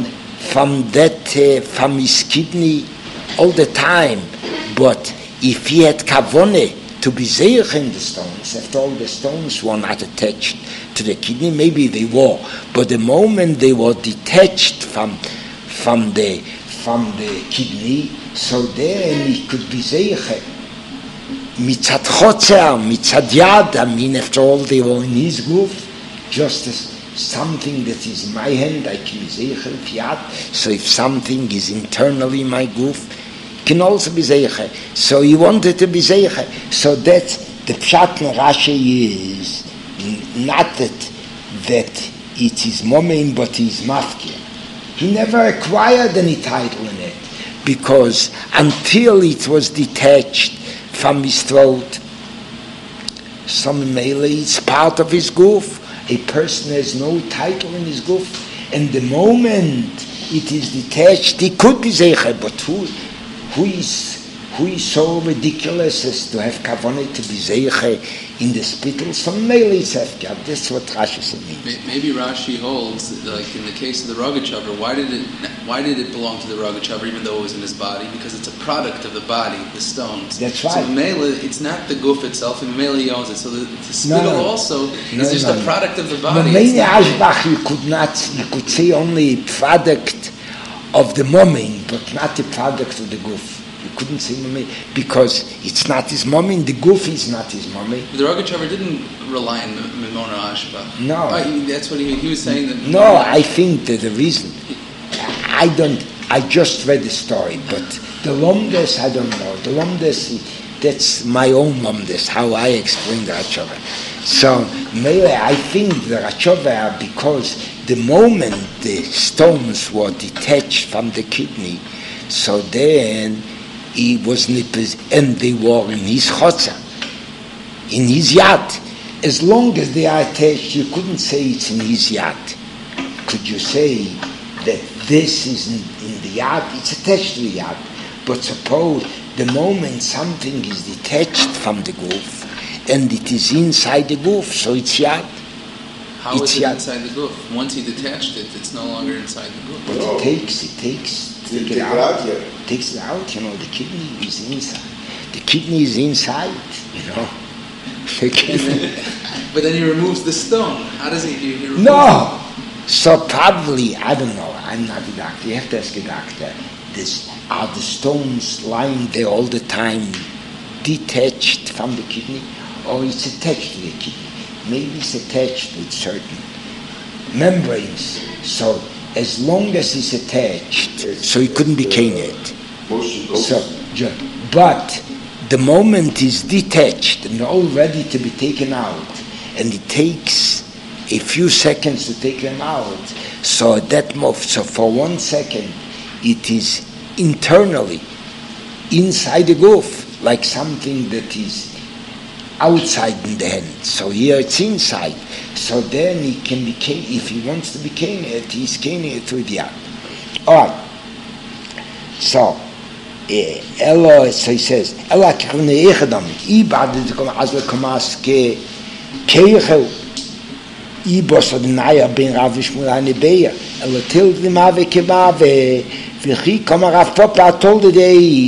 his kidney all the time, but if he had kavone to be zeich in the stones, after all the stones were not attached to the kidney, maybe they were, but the moment they were detached from the kidney, so then he could be zeich mitzad chotzer, mitzad yad. After all, they were in his roof, just something that is in my hand, I can be zeicha fiat. So if something is internally in my goof, can also be zeicha. So he wanted to be zeicha. So that's the pshat in Rashi is not that it is momein, but he is mafkir. He never acquired any title in it, because until it was detached from his throat, some mele is part of his goof. A person has no title in his goof, and the moment it is detached, he could be zeicha. But who is so ridiculous as to have kavanah to be zeicha in the spittle? Some mele is hefker. That's what Rashi said means. Maybe Rashi holds, like in the case of the Rogachover, why did it belong to the Rogachover even though it was in his body? Because it's a product of the body, the stones. That's right. So Mele, it's not the goof itself, and Mele he owns it. So the spittle also is just a product of the body. Mene Ashbach, you could say only a product of the momin, but not a product of the goof. You couldn't say mommy because it's not his mommy. The goof is not his mommy. The Rogachover didn't rely on Mimona Ashbach. No, that's what he was saying. That no, I think that the reason I just read the story, but the Lomdes I don't know. The Lomdes, that's my own Lomdes. How I explain the Rogachover. So maybe I think the Rogachover, because the moment the stones were detached from the kidney, so then he was nippers, and they were in his chotzer, in his yad. As long as they are attached, you couldn't say it's in his yad. Could you say that this is in the yad? It's attached to the yad. But suppose the moment something is detached from the goof, and it is inside the goof, so it's yad. How is it inside the goof? Once he detached it, it's no longer inside the goof. But it takes Take it out here. Takes it out, the kidney is inside. The kidney is inside, The kidney. But then he removes the stone. How does he remove No! So probably, I don't know, I'm not a doctor, you have to ask a doctor. Are the stones lying there all the time detached from the kidney, or it's attached to the kidney? Maybe it's attached with certain membranes. So as long as it's attached, so it couldn't be caned. So, but the moment is detached and all ready to be taken out, and it takes a few seconds to take them out, so so for 1 second it is internally inside the goof, like something that is outside in the hand. So here it's inside. So then he can be caned. If he wants to be caned, he's caning it through the yad. All right. So, so he says, Ella k'chne echadam, ibad come azle kamas ke keichel ibos adnaya ben Rav Shmuel Hanebeya. Ella til v'mave kebave v'chi kama Rav Papa told the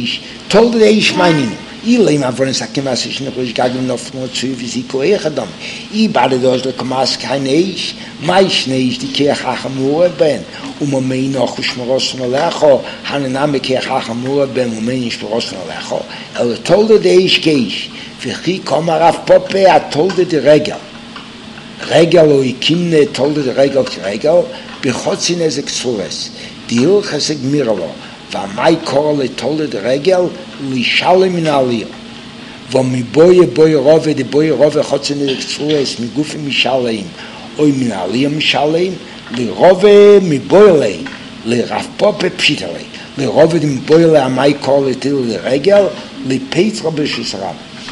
ish meininu. Ilay ma vorn sakem as ich noch gegangen noch nur zu wie sie koechadam. I bade dos le kamas keine ich, mais nicht die kirchachmur ben. Mein noch schmoros no lecho, han name kirchachmur ben mein schmoros no lecho. Told the ich geish. Für chi komma auf Poppe a told the regel. Regel oi kimne told the regel bi khotzin ez exures. Die khasig miralo. Va mai kole told the regel li shalom in aliyah. Va mi boye rove de boye rove khotzin ez exures mi guf mi shalom. Oi min aliyah mi shalom li rove mi boye li raf Poppe pshitale. Li rove mi boye a mai kole til the regel li petra b'shusram.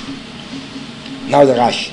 Now the Rashi.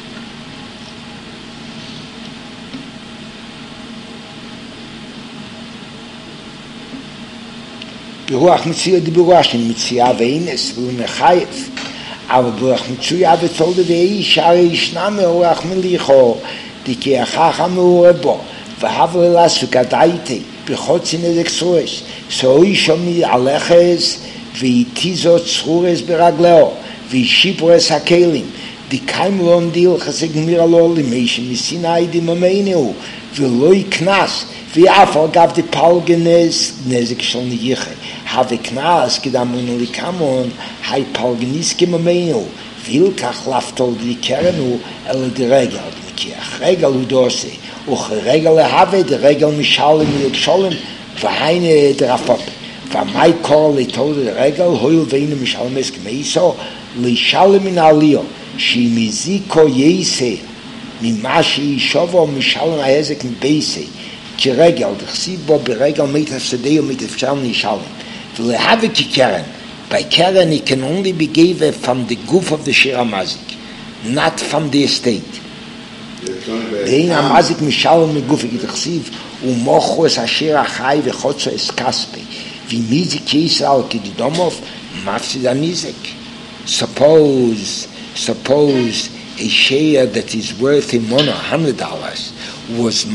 Beruach Mitziah di Beruach in Mitziah ve'ines v'u'mechayef. Aber Beruach Mitziah v'tolde ve'ish ha'rei yishnam me'oruach melicho diki achacham me'orebo v'havle lasuk adaite b'chotzin ezek tzures so ishom aleches v'itizot tzures beragleo v'shipores hakelim dikaim lon dil chaseg miralo limeshim misinai di mameineu v'loi knas v'afal gav di palgenes nezek shal niyiche have knas gedamun likamon hay palgenis gemameineu vil kach laftol di kerenu el di regel ki regel udose Och Regel have, the Regel Mishalim Yksholim, Vahaine Drafop. Vamai Kol, he told the Regel, Hoil Veinu Mishalim Eskmeiso, Lishalim in Alio, Shimiziko Yese, Mimashi Shovo Mishalim Aezek Mbeise, Kiregel, the Chsibo, Beregel, Meta Sedeo, Meta Fshalmi Shalim. Will have it to Karen. By Karen, it can only be given from the goof of the Shir HaMazik, not from the estate. Dein HaMazik Mishalom Meguf Gidachsiv, Umocho es Asher Achai Vechotzo es Kaspe, Vimizik Yisrael Kididomov, Mafsid Anizek. Suppose a share that is worth him $100 was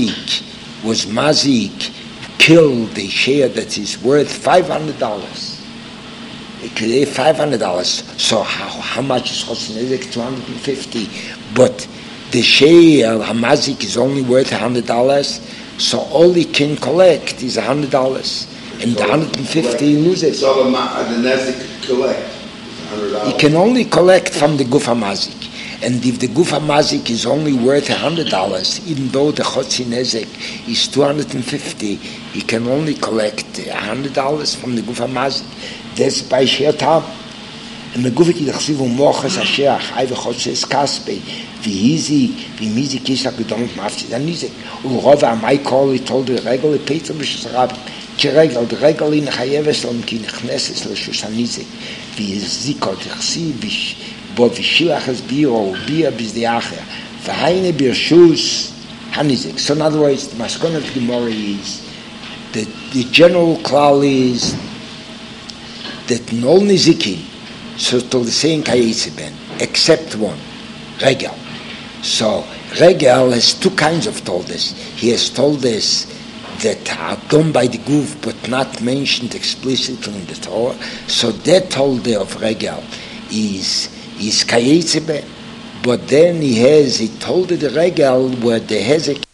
Mazik killed a share that is worth $500. It could be $500. So how much is Chotzin Nezek? $250. But the share Hamazik is only worth $100. So all he can collect is $100, and the $150 he loses. So the Nezek collect $100. He can only collect from the Guf Hamazik. And if the Guf HaMazik is only worth $100, even though the Chotzin Nezek is $250, he can only collect $100 from the Guf HaMazik. That's by Shir Tam. And the Guf HaKidachsiv Umochas Asher Achai V'Chotzes Kaspe V'mizi Kishak V'domot Mafsid Anizek Urov HaMai Kol, he told the Regel, Peter B'Shus Rabbi, Kiregel, the Regel in Chayeves Lom Ki Nechneses L'Shus Anizek V'yiziko T'chsiv Bo v'shilach es biro, bia bis the acher. V'haine birshus hanizek. So in other words, the maskon of Gemara is that the general klal is that no nizikin, so to the same kayetzeben, except one, Regel. So Regel has two kinds of told us. He has told us that are done by the Guf but not mentioned explicitly in the Torah. So that told of Regel is kayetzebe, but then he told the Regel where the hezek